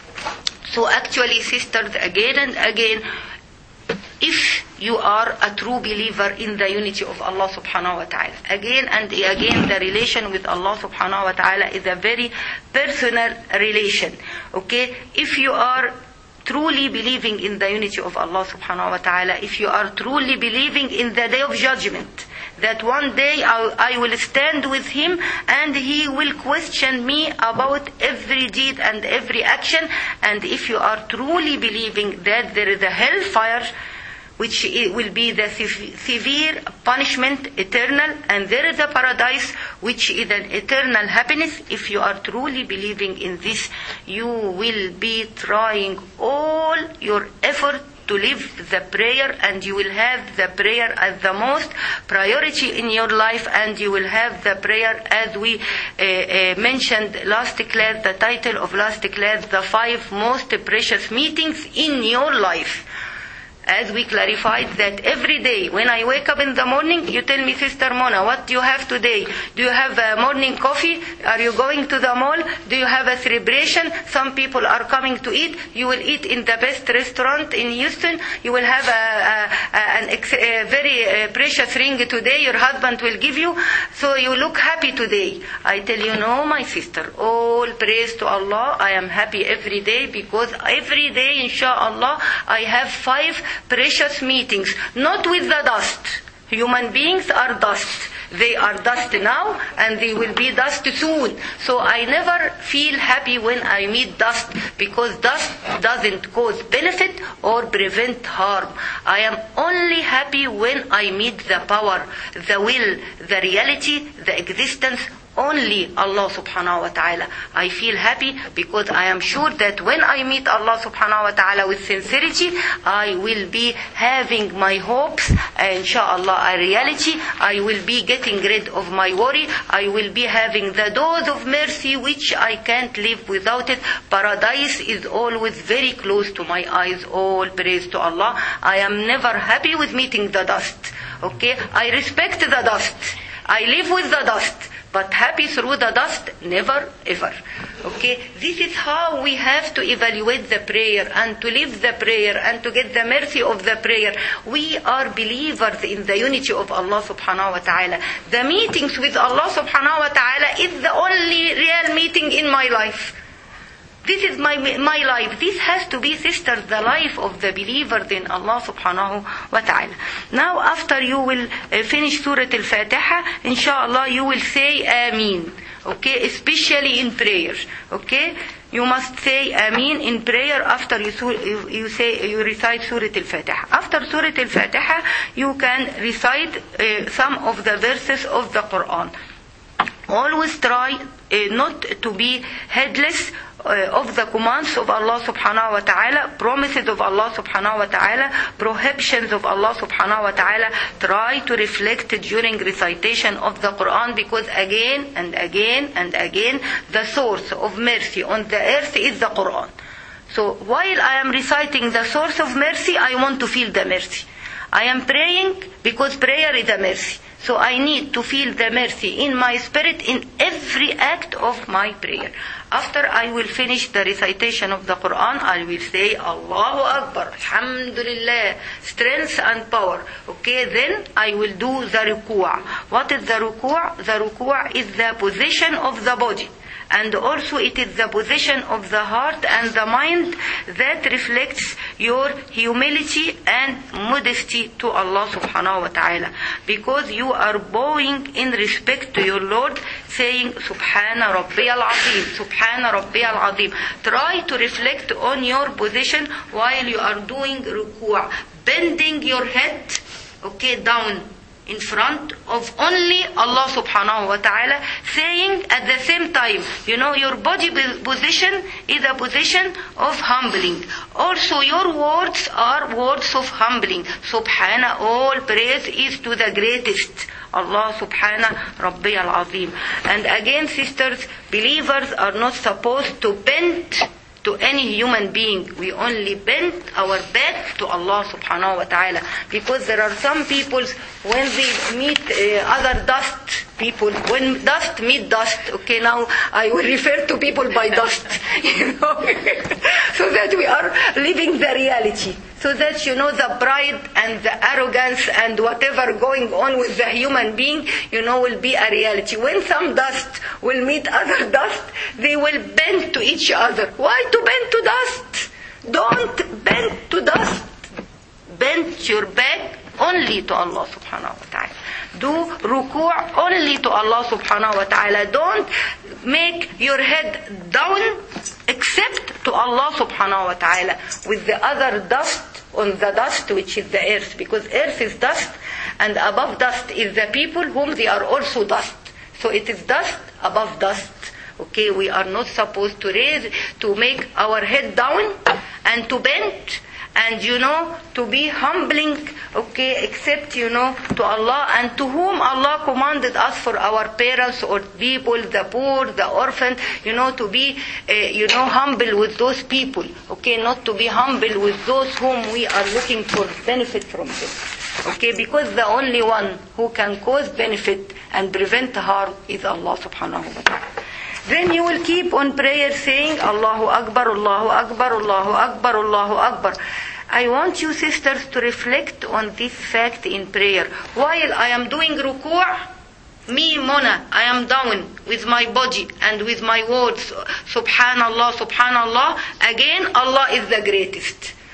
So actually, sisters, again and again, if you are a true believer in the unity of Allah subhanahu wa ta'ala, again and again the relation with Allah subhanahu wa ta'ala is a very personal relation. Okay? If you are truly believing in the unity of Allah subhanahu wa ta'ala, if you are truly believing in the day of judgment, that one day I, I will stand with Him and He will question me about every deed and every action, and if you are truly believing that there is a hellfire, which will be the severe punishment, eternal, and there is a paradise, which is an eternal happiness. If you are truly believing in this, you will be trying all your effort to live the prayer, and you will have the prayer as the most priority in your life, and you will have the prayer as we uh, uh, mentioned last class, the title of last class, the five most precious meetings in your life. As we clarified that every day when I wake up in the morning, you tell me, Sister Mona, what do you have today? Do you have a morning coffee? Are you going to the mall? Do you have a celebration? Some people are coming to eat. You will eat in the best restaurant in Houston. You will have a, a, a, an ex, a very uh, precious ring today your husband will give you. So you look happy today. I tell you, no, my sister, all praise to Allah. I am happy every day, because every day, inshallah, I have five precious meetings, not with the dust. Human beings are dust. They are dust now and they will be dust soon. So I never feel happy when I meet dust, because dust doesn't cause benefit or prevent harm. I am only happy when I meet the power, the will, the reality, the existence, only Allah subhanahu wa ta'ala. I feel happy because I am sure that when I meet Allah subhanahu wa ta'ala with sincerity, I will be having my hopes, inshallah, a reality. I will be getting rid of my worry. I will be having the doors of mercy which I can't live without it. Paradise is always very close to my eyes. All praise to Allah. I am never happy with meeting the dust. Okay? I respect the dust. I live with the dust. But happy through the dust, never ever. Okay? This is how we have to evaluate the prayer and to live the prayer and to get the mercy of the prayer. We are believers in the unity of Allah subhanahu wa ta'ala. The meetings with Allah subhanahu wa ta'ala is the only real meeting in my life. This is my my life. This has to be, sisters, the life of the believers in Allah subhanahu wa ta'ala. Now after you will uh, finish Surah Al-Fatiha, inshallah you will say Ameen. Okay, especially in prayer. Okay, you must say Ameen in prayer after you, you, you say you recite Surah Al-Fatiha. After Surah Al-Fatiha, you can recite uh, some of the verses of the Quran. Always try uh, not to be heedless uh, of the commands of Allah subhanahu wa ta'ala, promises of Allah subhanahu wa ta'ala, prohibitions of Allah subhanahu wa ta'ala. Try to reflect during recitation of the Quran, because again and again and again the source of mercy on the earth is the Quran. So while I am reciting the source of mercy, I want to feel the mercy. I am praying because prayer is a mercy. So I need to feel the mercy in my spirit in every act of my prayer. After I will finish the recitation of the Quran, I will say Allahu Akbar, Alhamdulillah, strength and power. Okay, then I will do the ruku'. What is the ruku'? The ruku' is the position of the body. And also it is the position of the heart and the mind that reflects your humility and modesty to Allah subhanahu wa ta'ala. Because you are bowing in respect to your Lord, saying Subhana Rabbiyal Azim, Subhana Rabbiyal Azim. Try to reflect on your position while you are doing ruku'. Bending your head, okay, down in front of only Allah subhanahu wa ta'ala, saying at the same time, you know, your body position is a position of humbling. Also your words are words of humbling. Subhana, all praise is to the greatest, Allah subhana Rabbiyal Azim. And again, sisters, believers are not supposed to bend to any human being. We only bend our back to Allah subhanahu wa ta'ala. Because there are some people, when they meet uh, other dust people, when dust meet dust, okay, now I will refer to people by dust, you know, so that we are living the reality. So that, you know, the pride and the arrogance and whatever going on with the human being, you know, will be a reality. When some dust will meet other dust, they will bend to each other. Why to bend to dust? Don't bend to dust. Bend your back only to Allah subhanahu wa ta'ala. Do ruku' only to Allah subhanahu wa ta'ala. Don't make your head down except to Allah subhanahu wa ta'ala. With the other dust on the dust, which is the earth. Because earth is dust, and above dust is the people whom they are also dust. So it is dust above dust. Okay, we are not supposed to raise, to make our head down and to bend and, you know, to be humbling, okay, except, you know, to Allah, and to whom Allah commanded us for our parents or people, the poor, the orphan, you know, to be, uh, you know, humble with those people, okay, not to be humble with those whom we are looking for benefit from them, okay, because the only one who can cause benefit and prevent harm is Allah subhanahu wa ta'ala. Then you will keep on prayer saying Allahu Akbar, Allahu Akbar, Allahu Akbar, Allahu Akbar. I want you, sisters, to reflect on this fact in prayer. While I am doing ruku', me, Mona, I am down with my body and with my words. Subhanallah, Subhanallah. Again, Allah is the greatest.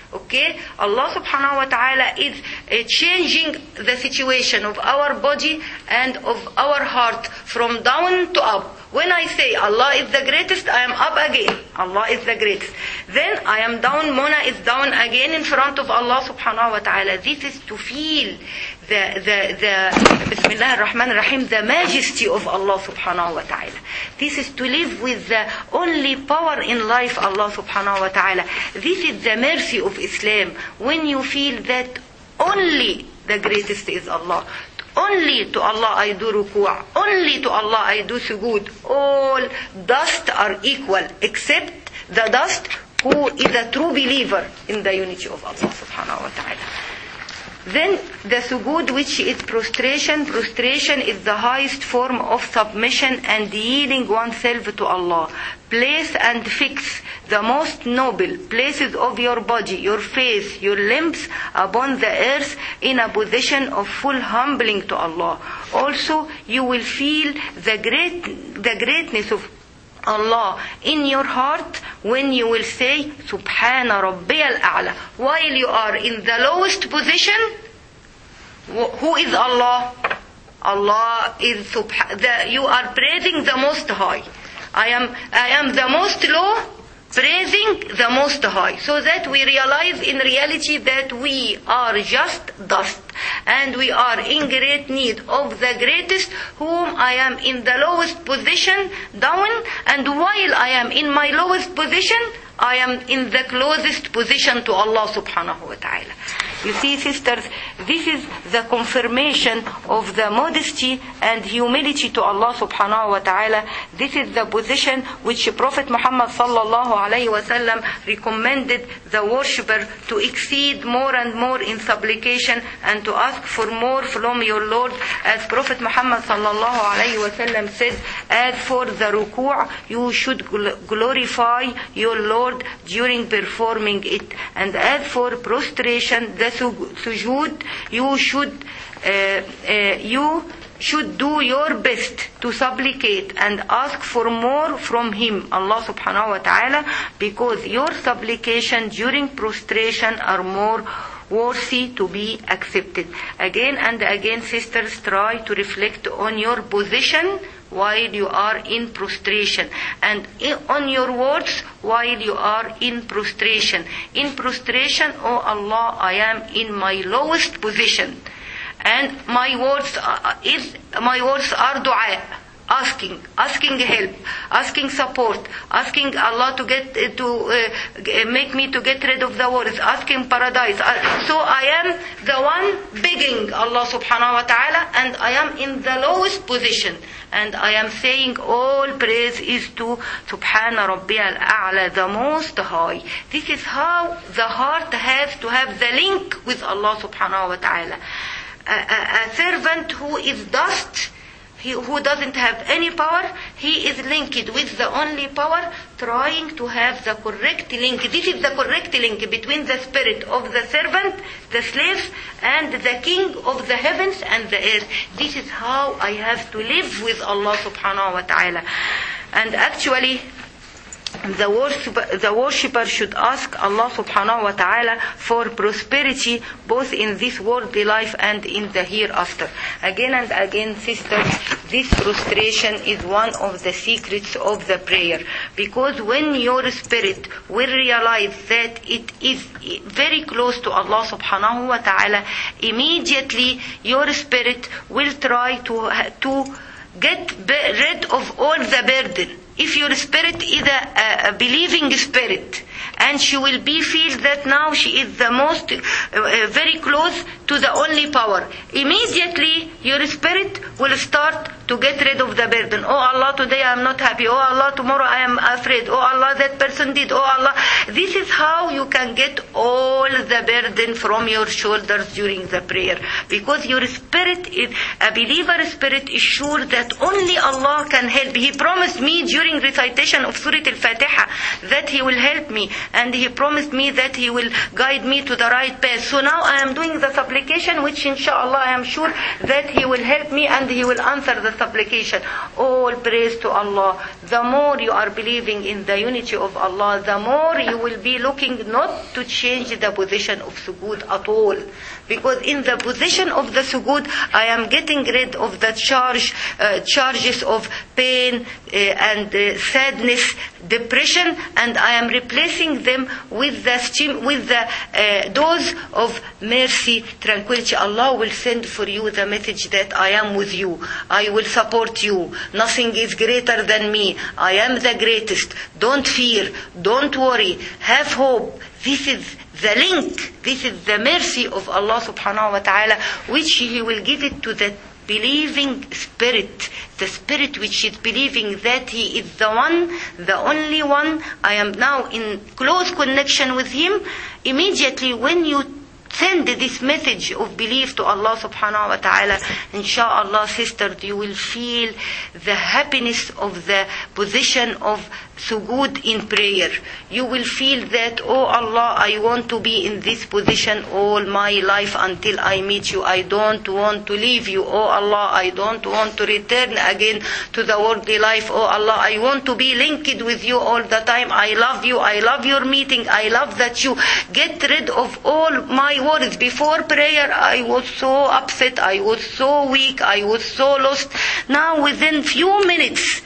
Okay, Allah subhanahu wa ta'ala is uh, changing the situation of our body and of our heart from down to up. When I say Allah is the greatest, I am up again. Allah is the greatest. Then I am down, Mona is down again in front of Allah subhanahu wa ta'ala. This is to feel the, the, the, Bismillah ar-Rahman ar-Rahim, the majesty of Allah subhanahu wa ta'ala. This is to live with the only power in life, Allah subhanahu wa ta'ala. This is the mercy of Islam. When you feel that only the greatest is Allah. Only to Allah I do ruku'. Only to Allah I do sujood. All dust are equal except the dust who is a true believer in the unity of Allah subhanahu wa ta'ala. Then the sujood, which is prostration. Prostration is the highest form of submission and yielding oneself to Allah. Place and fix the most noble places of your body, your face, your limbs upon the earth in a position of full humbling to Allah. Also, you will feel the great, the greatness of Allah in your heart when you will say Subhana Rabbiyal A'la. While you are in the lowest position, who is Allah? Allah is Subhan. The, you are praising the Most High. I am, I am the most low, praising the Most High. So that we realize in reality that we are just dust. And we are in great need of the greatest, whom I am in the lowest position down. And while I am in my lowest position, I am in the closest position to Allah subhanahu wa ta'ala. You see, sisters, this is the confirmation of the modesty and humility to Allah subhanahu wa ta'ala. This is the position which Prophet Muhammad sallallahu alayhi wa sallam recommended the worshipper to exceed more and more in supplication and to ask for more from your Lord. As Prophet Muhammad sallallahu alayhi wa sallam said, as for the ruku', you should glorify your Lord during performing it. And as for prostration, the sujood, you should uh, uh, you should do your best to supplicate and ask for more from Him, Allah subhanahu wa ta'ala, because your supplication during prostration are more worthy to be accepted. Again and again, sisters, try to reflect on your position while you are in prostration, and on your words while you are in prostration. In prostration, oh Allah, I am in my lowest position, and my words are, is my words are dua, asking, asking help, asking support, asking Allah to get to uh, make me to get rid of the worries, asking paradise. So I am the one begging Allah subhanahu wa ta'ala, and I am in the lowest position, and I am saying all praise is to Subhana Rabbiyal A'la, the Most High. This is how the heart has to have the link with Allah subhanahu wa ta'ala. A, a, a servant who is dust, he, who doesn't have any power, he is linked with the only power, trying to have the correct link. This is the correct link between the spirit of the servant, the slave, and the king of the heavens and the earth. This is how I have to live with Allah subhanahu wa ta'ala. And actually, the worshipper, the worshipper should ask Allah subhanahu wa ta'ala for prosperity both in this worldly life and in the hereafter. Again and again, sisters, this prostration is one of the secrets of the prayer, because when your spirit will realize that it is very close to Allah subhanahu wa ta'ala, immediately your spirit will try to to get rid of all the burden. If your spirit is a, a believing spirit, and she will be feel that now she is the most uh, very close to the only power, immediately your spirit will start to get rid of the burden. Oh Allah, today I am not happy. Oh Allah, tomorrow I am afraid. Oh Allah, that person did. Oh Allah. This is how you can get all the burden from your shoulders during the prayer, because your spirit is a believer spirit is sure that only Allah can help. He promised me during recitation of Surah Al-Fatiha that He will help me, and He promised me that He will guide me to the right path. So now I am doing the supplication, which inshallah I am sure that He will help me and He will answer the supplication. All praise to Allah, the more you are believing in the unity of Allah, the more you will be looking not to change the position of sujood at all. Because in the position of the sujood, I am getting rid of the charge, uh, charges of pain uh, and uh, sadness, depression, and I am replacing them with the steam, with the uh, dose of mercy, tranquility. Allah will send for you the message that I am with you. I will support you. Nothing is greater than me. I am the greatest. Don't fear. Don't worry. Have hope. This is the link. This is the mercy of Allah subhanahu wa ta'ala, which He will give it to the believing spirit, the spirit which is believing that He is the one, the only one. I am now in close connection with Him. Immediately when you send this message of belief to Allah subhanahu wa ta'ala, inshallah, sisters, you will feel the happiness of the position of sujood in prayer. You will feel that, oh Allah, I want to be in this position all my life until I meet you. I don't want to leave you. Oh Allah, I don't want to return again to the worldly life. Oh Allah, I want to be linked with you all the time. I love you. I love your meeting. I love that you get rid of all my worries. Before prayer, I was so upset. I was so weak. I was so lost. Now within few minutes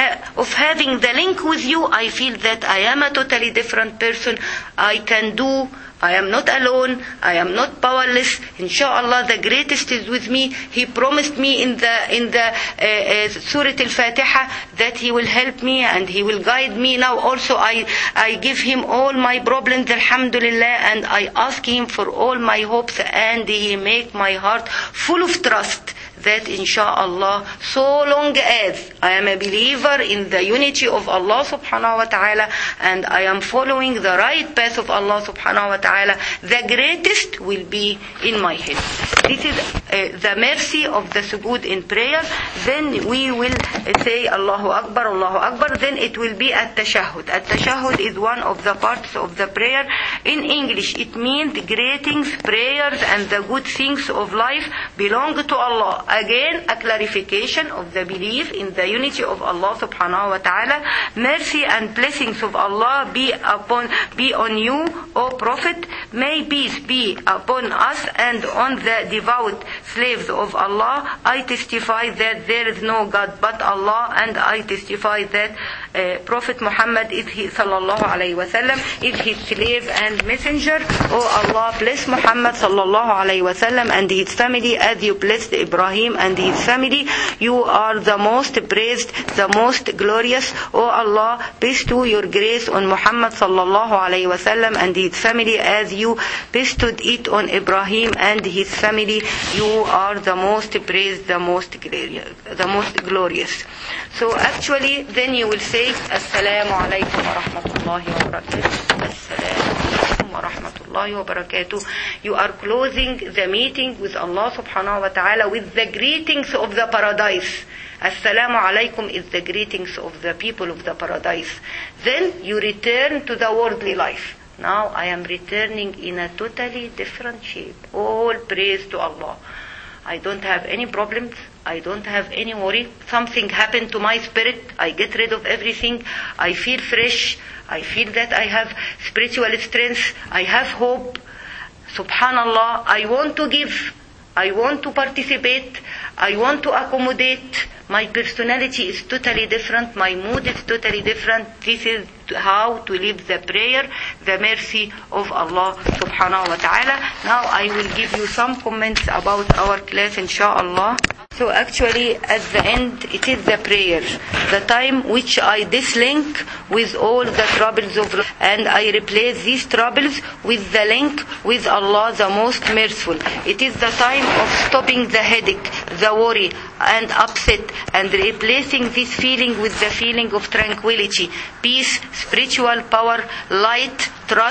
of having the link with you, I feel that I am a totally different person. I can do, I am not alone, I am not powerless. Inshallah, the greatest is with me. He promised me in the in the uh, uh, Surah Al-Fatiha that He will help me and He will guide me. Now also I, I give Him all my problems, alhamdulillah, and I ask Him for all my hopes, and He make my heart full of trust that inshallah, so long as I am a believer in the unity of Allah subhanahu wa ta'ala and I am following the right path of Allah subhanahu wa ta'ala, the greatest will be in my head. This is uh, the mercy of the sujood in prayer. Then we will say Allahu Akbar, Allahu Akbar. Then it will be at-tashahhud. At-tashahhud is one of the parts of the prayer. In English, it means greetings, prayers, and the good things of life belong to Allah. Again, a clarification of the belief in the unity of Allah subhanahu wa ta'ala. Mercy and blessings of Allah be upon, be on you, O Prophet. May peace be upon us and on the devout slaves of Allah. I testify that there is no God but Allah, and I testify that uh, Prophet Muhammad is he, sallallahu alayhi wa sallam, is his slave and messenger. O Allah, bless Muhammad sallallahu alayhi wa sallam and his family as you blessed Ibrahim and his family. You are the most praised, the most glorious. O Allah, bestow your grace on Muhammad sallallahu alayhi wa sallam and his family as you bestowed it on Ibrahim and his family. You are the most praised, the most glorious, the most glorious. So actually, then you will say, Assalamu alaikum wa rahmatullahi wa barakatuh. Assalamu alaikum wa rahmatullahi wa barakatuh. You are closing the meeting with Allah subhanahu wa ta'ala with the greetings of the paradise. Assalamu alaikum is the greetings of the people of the paradise. Then you return to the worldly life. Now I am returning in a totally different shape. All praise to Allah. I don't have any problems. I don't have any worry. Something happened to my spirit. I get rid of everything. I feel fresh. I feel that I have spiritual strength. I have hope. Subhanallah, I want to give. I want to participate. I want to accommodate. My personality is totally different. My mood is totally different. This is how to live the prayer, the mercy of Allah subhanahu wa ta'ala. Now I will give you some comments about our class, inshallah. So actually at the end it is the prayer, the time which I dislink with all the troubles of life, and I replace these troubles with the link with Allah the most merciful. It is the time of stopping the headache, the worry and upset, and replacing this feeling with the feeling of tranquility, peace, spiritual power, light, trust,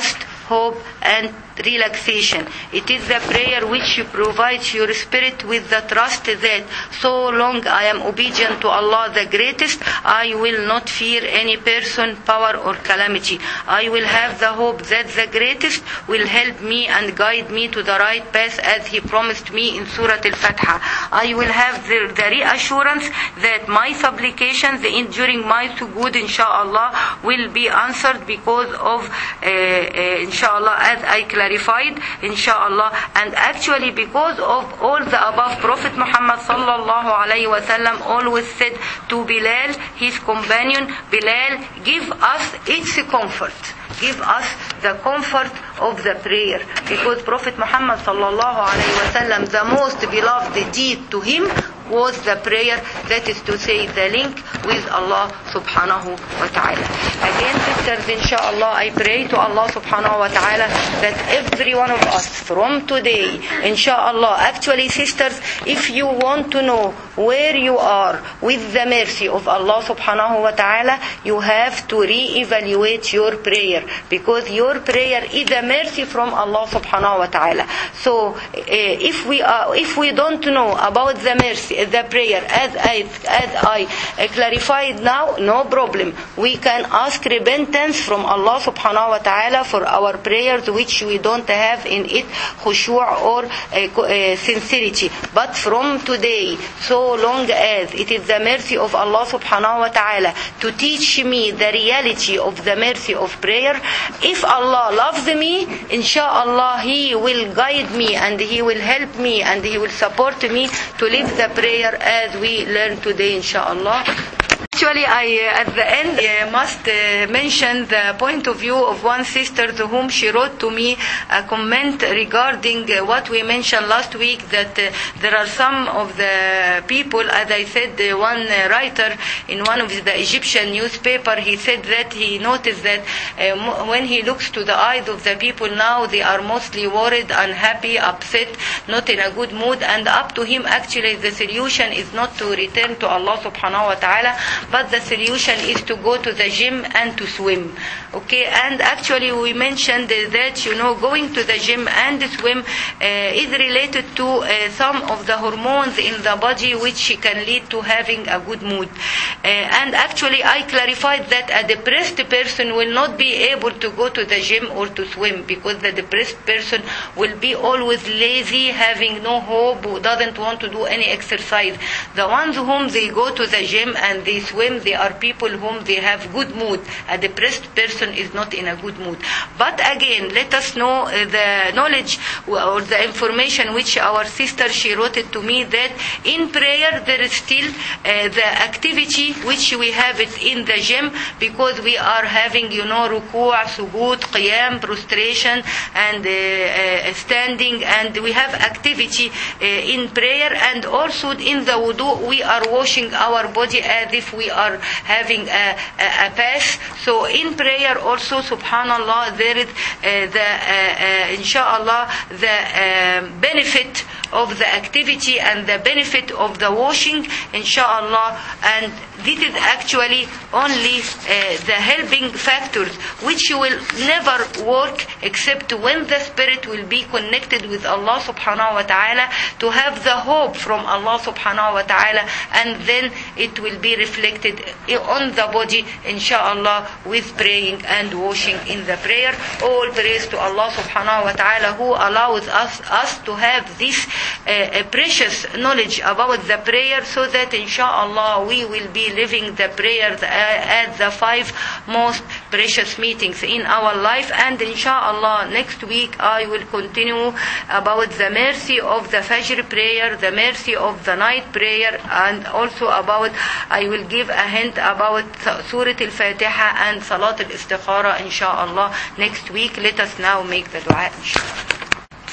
hope, and relaxation. It is the prayer which provides your spirit with the trust that so long I am obedient to Allah the greatest, I will not fear any person, power or calamity. I will have the hope that the greatest will help me and guide me to the right path as He promised me in Surah Al-Fatiha. I will have the, the reassurance that my supplications during my sujood, inshallah, will be answered because of, uh, uh, inshallah, as I clarified, inshallah, and actually because of all the above, Prophet Muhammad sallallahu alayhi wa sallam always said to Bilal, his companion, Bilal, give us its comfort. Give us the comfort of the prayer. Because Prophet Muhammad sallallahu alayhi wa sallam, the most beloved deed to him was the prayer, that is to say, the link with Allah subhanahu wa ta'ala. Again, sisters, inshallah, I pray to Allah subhanahu wa ta'ala that every one of us from today, inshallah, actually, sisters, if you want to know where you are with the mercy of Allah subhanahu wa ta'ala, you have to re-evaluate your prayer, because your prayer is a mercy from Allah subhanahu wa ta'ala. So, uh, if we are, if we don't know about the mercy, the prayer, as I, as I uh, clarified now, no problem. We can ask repentance from Allah subhanahu wa ta'ala for our prayers which we don't have in it khushu' or uh, uh, sincerity. But from today, so long as it is the mercy of Allah subhanahu wa ta'ala to teach me the reality of the mercy of prayer, if Allah loves me, inshallah, He will guide me and He will help me and He will support me to live the prayer as we learn today, inshallah. Actually, I, uh, at the end, uh, must uh, mention the point of view of one sister to whom she wrote to me a comment regarding uh, what we mentioned last week, that uh, there are some of the people, as I said, uh, one uh, writer in one of the Egyptian newspaper, he said that he noticed that uh, when he looks to the eyes of the people now, they are mostly worried, unhappy, upset, not in a good mood, and up to him, actually, the solution is not to return to Allah subhanahu wa ta'ala, but the solution is to go to the gym and to swim. Okay, and actually we mentioned that, you know, going to the gym and swim uh, is related to uh, some of the hormones in the body which can lead to having a good mood. Uh, and actually I clarified that a depressed person will not be able to go to the gym or to swim, because the depressed person will be always lazy, having no hope, who doesn't want to do any exercise. The ones whom they go to the gym and they swim, they are people whom they have good mood. A depressed person is not in a good mood. But again, let us know uh, the knowledge or the information which our sister, she wrote it to me, that in prayer there is still uh, the activity which we have it in the gym, because we are having, you know, ruku', sujood, qiyam, prostration, and uh, uh, standing, and we have activity uh, in prayer, and also in the wudu we are washing our body as if we are having a, a, a bath. So in prayer also, subhanallah, there is uh, the uh, uh, inshallah the uh, benefit of the activity and the benefit of the washing, inshallah, and this is actually only uh, the helping factors which will never work except when the spirit will be connected with Allah subhanahu wa ta'ala, to have the hope from Allah subhanahu wa ta'ala, and then it will be reflected on the body, inshallah, with praying and washing in the prayer. All praise to Allah subhanahu wa ta'ala, who allows us, us to have this uh, precious knowledge about the prayer, so that inshallah we will be living the prayer at the five most precious meetings in our life. And inshallah next week I will continue about the mercy of the Fajr prayer, the mercy of the night prayer, and also about, I will give a hint about Surah Al-Fatiha and Salat Al-Istikhara, inshallah, next week. Let us now make the dua, inshallah.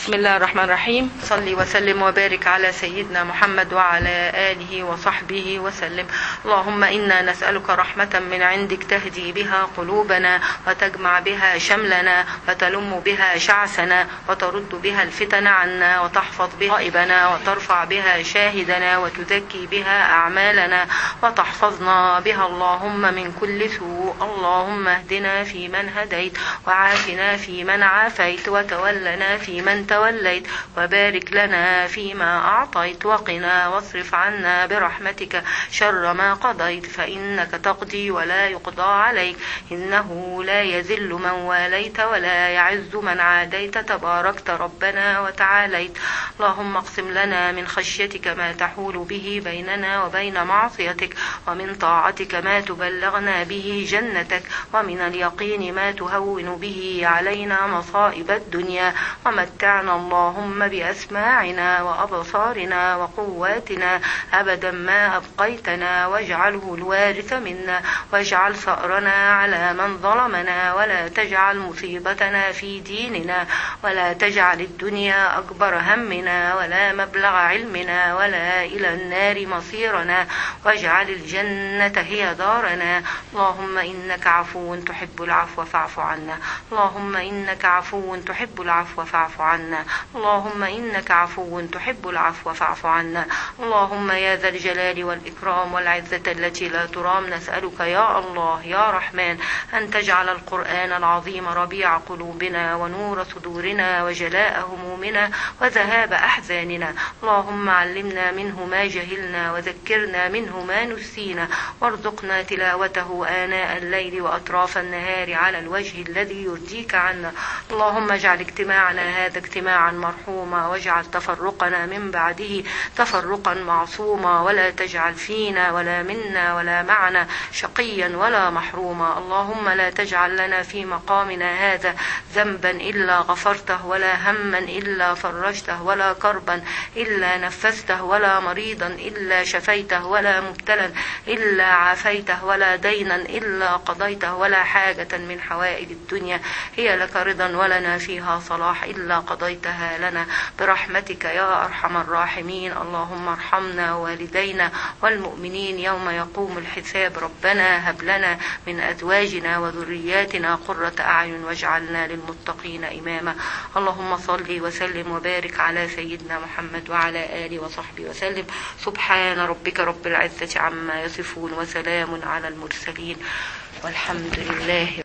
بسم الله الرحمن الرحيم. صلي وسلم وبارك على سيدنا محمد وعلى آله وصحبه وسلم. اللهم إنا نسألك رحمة من عندك تهدي بها قلوبنا وتجمع بها شملنا وتلم بها شعثنا وترد بها الفتن عنا وتحفظ بها غائبنا وترفع بها شاهدنا وتزكي بها أعمالنا وتحفظنا بها اللهم من كل سوء. اللهم اهدنا فيمن هديت وعافنا فيمن عافيت وتولنا فيمن توليت وبارك لنا فيما أعطيت وقنا واصرف عنا برحمتك شر ما قضيت فإنك تقضي ولا يقضى عليك إنه لا يذل من واليت ولا يعز من عاديت تباركت ربنا وتعاليت. اللهم اقسم لنا من خشيتك ما تحول به بيننا وبين معصيتك ومن طاعتك ما تبلغنا به جنتك ومن اليقين ما تهون به علينا مصائب الدنيا ومتعنا اللهم بأسماعنا وأبصارنا وقواتنا أبدا ما أبقيتنا واجعله الوارث منا واجعل ثأرنا على من ظلمنا ولا تجعل مصيبتنا في ديننا ولا تجعل الدنيا أكبر همنا ولا مبلغ علمنا ولا إلى النار مصيرنا واجعل الجنة هي دارنا. اللهم إنك عفو تحب العفو فاعف عنا. اللهم إنك عفو تحب العفو فاعف عنا. اللهم إنك عفو تحب العفو فاعف عنا. اللهم يا ذا الجلال والإكرام والعزة التي لا ترام نسألك يا الله يا رحمن أن تجعل القرآن العظيم ربيع قلوبنا ونور صدورنا وجلاء همومنا وذهاب أحزاننا. اللهم علمنا منه ما جهلنا وذكرنا منه ما نسينا وارزقنا تلاوته آناء الليل وأطراف النهار على الوجه الذي يرضيك عنا. اللهم اجعل اجتماعنا هذا اجتماعا مرحوما واجعل تفرقنا من بعده تفرقا معصوما ولا تجعل فينا ولا منا ولا معنا شقيا ولا محروما. اللهم لا تجعل لنا في مقامنا هذا ذنبا إلا غفرته ولا هما إلا فرجته ولا كربا إلا نفسته ولا مريضا إلا شفيته ولا مبتلا إلا عافيته ولا دينا إلا قضيته ولا حاجة من حوائج الدنيا هي لك رضا ولنا فيها صلاح إلا قضيتها لنا برحمتك يا أرحم الراحمين. اللهم ارحمنا والدينا والمؤمنين يوم يقوم الحساب. ربنا هب لنا من أزواجنا وذرياتنا قرة أعين واجعلنا للمتقين إماما. اللهم صل وسلم وبارك على سيدنا محمد وعلى آله وصحبه وسلم. سبحان ربك رب العزة عما يصفون وسلام على المرسلين والحمد لله.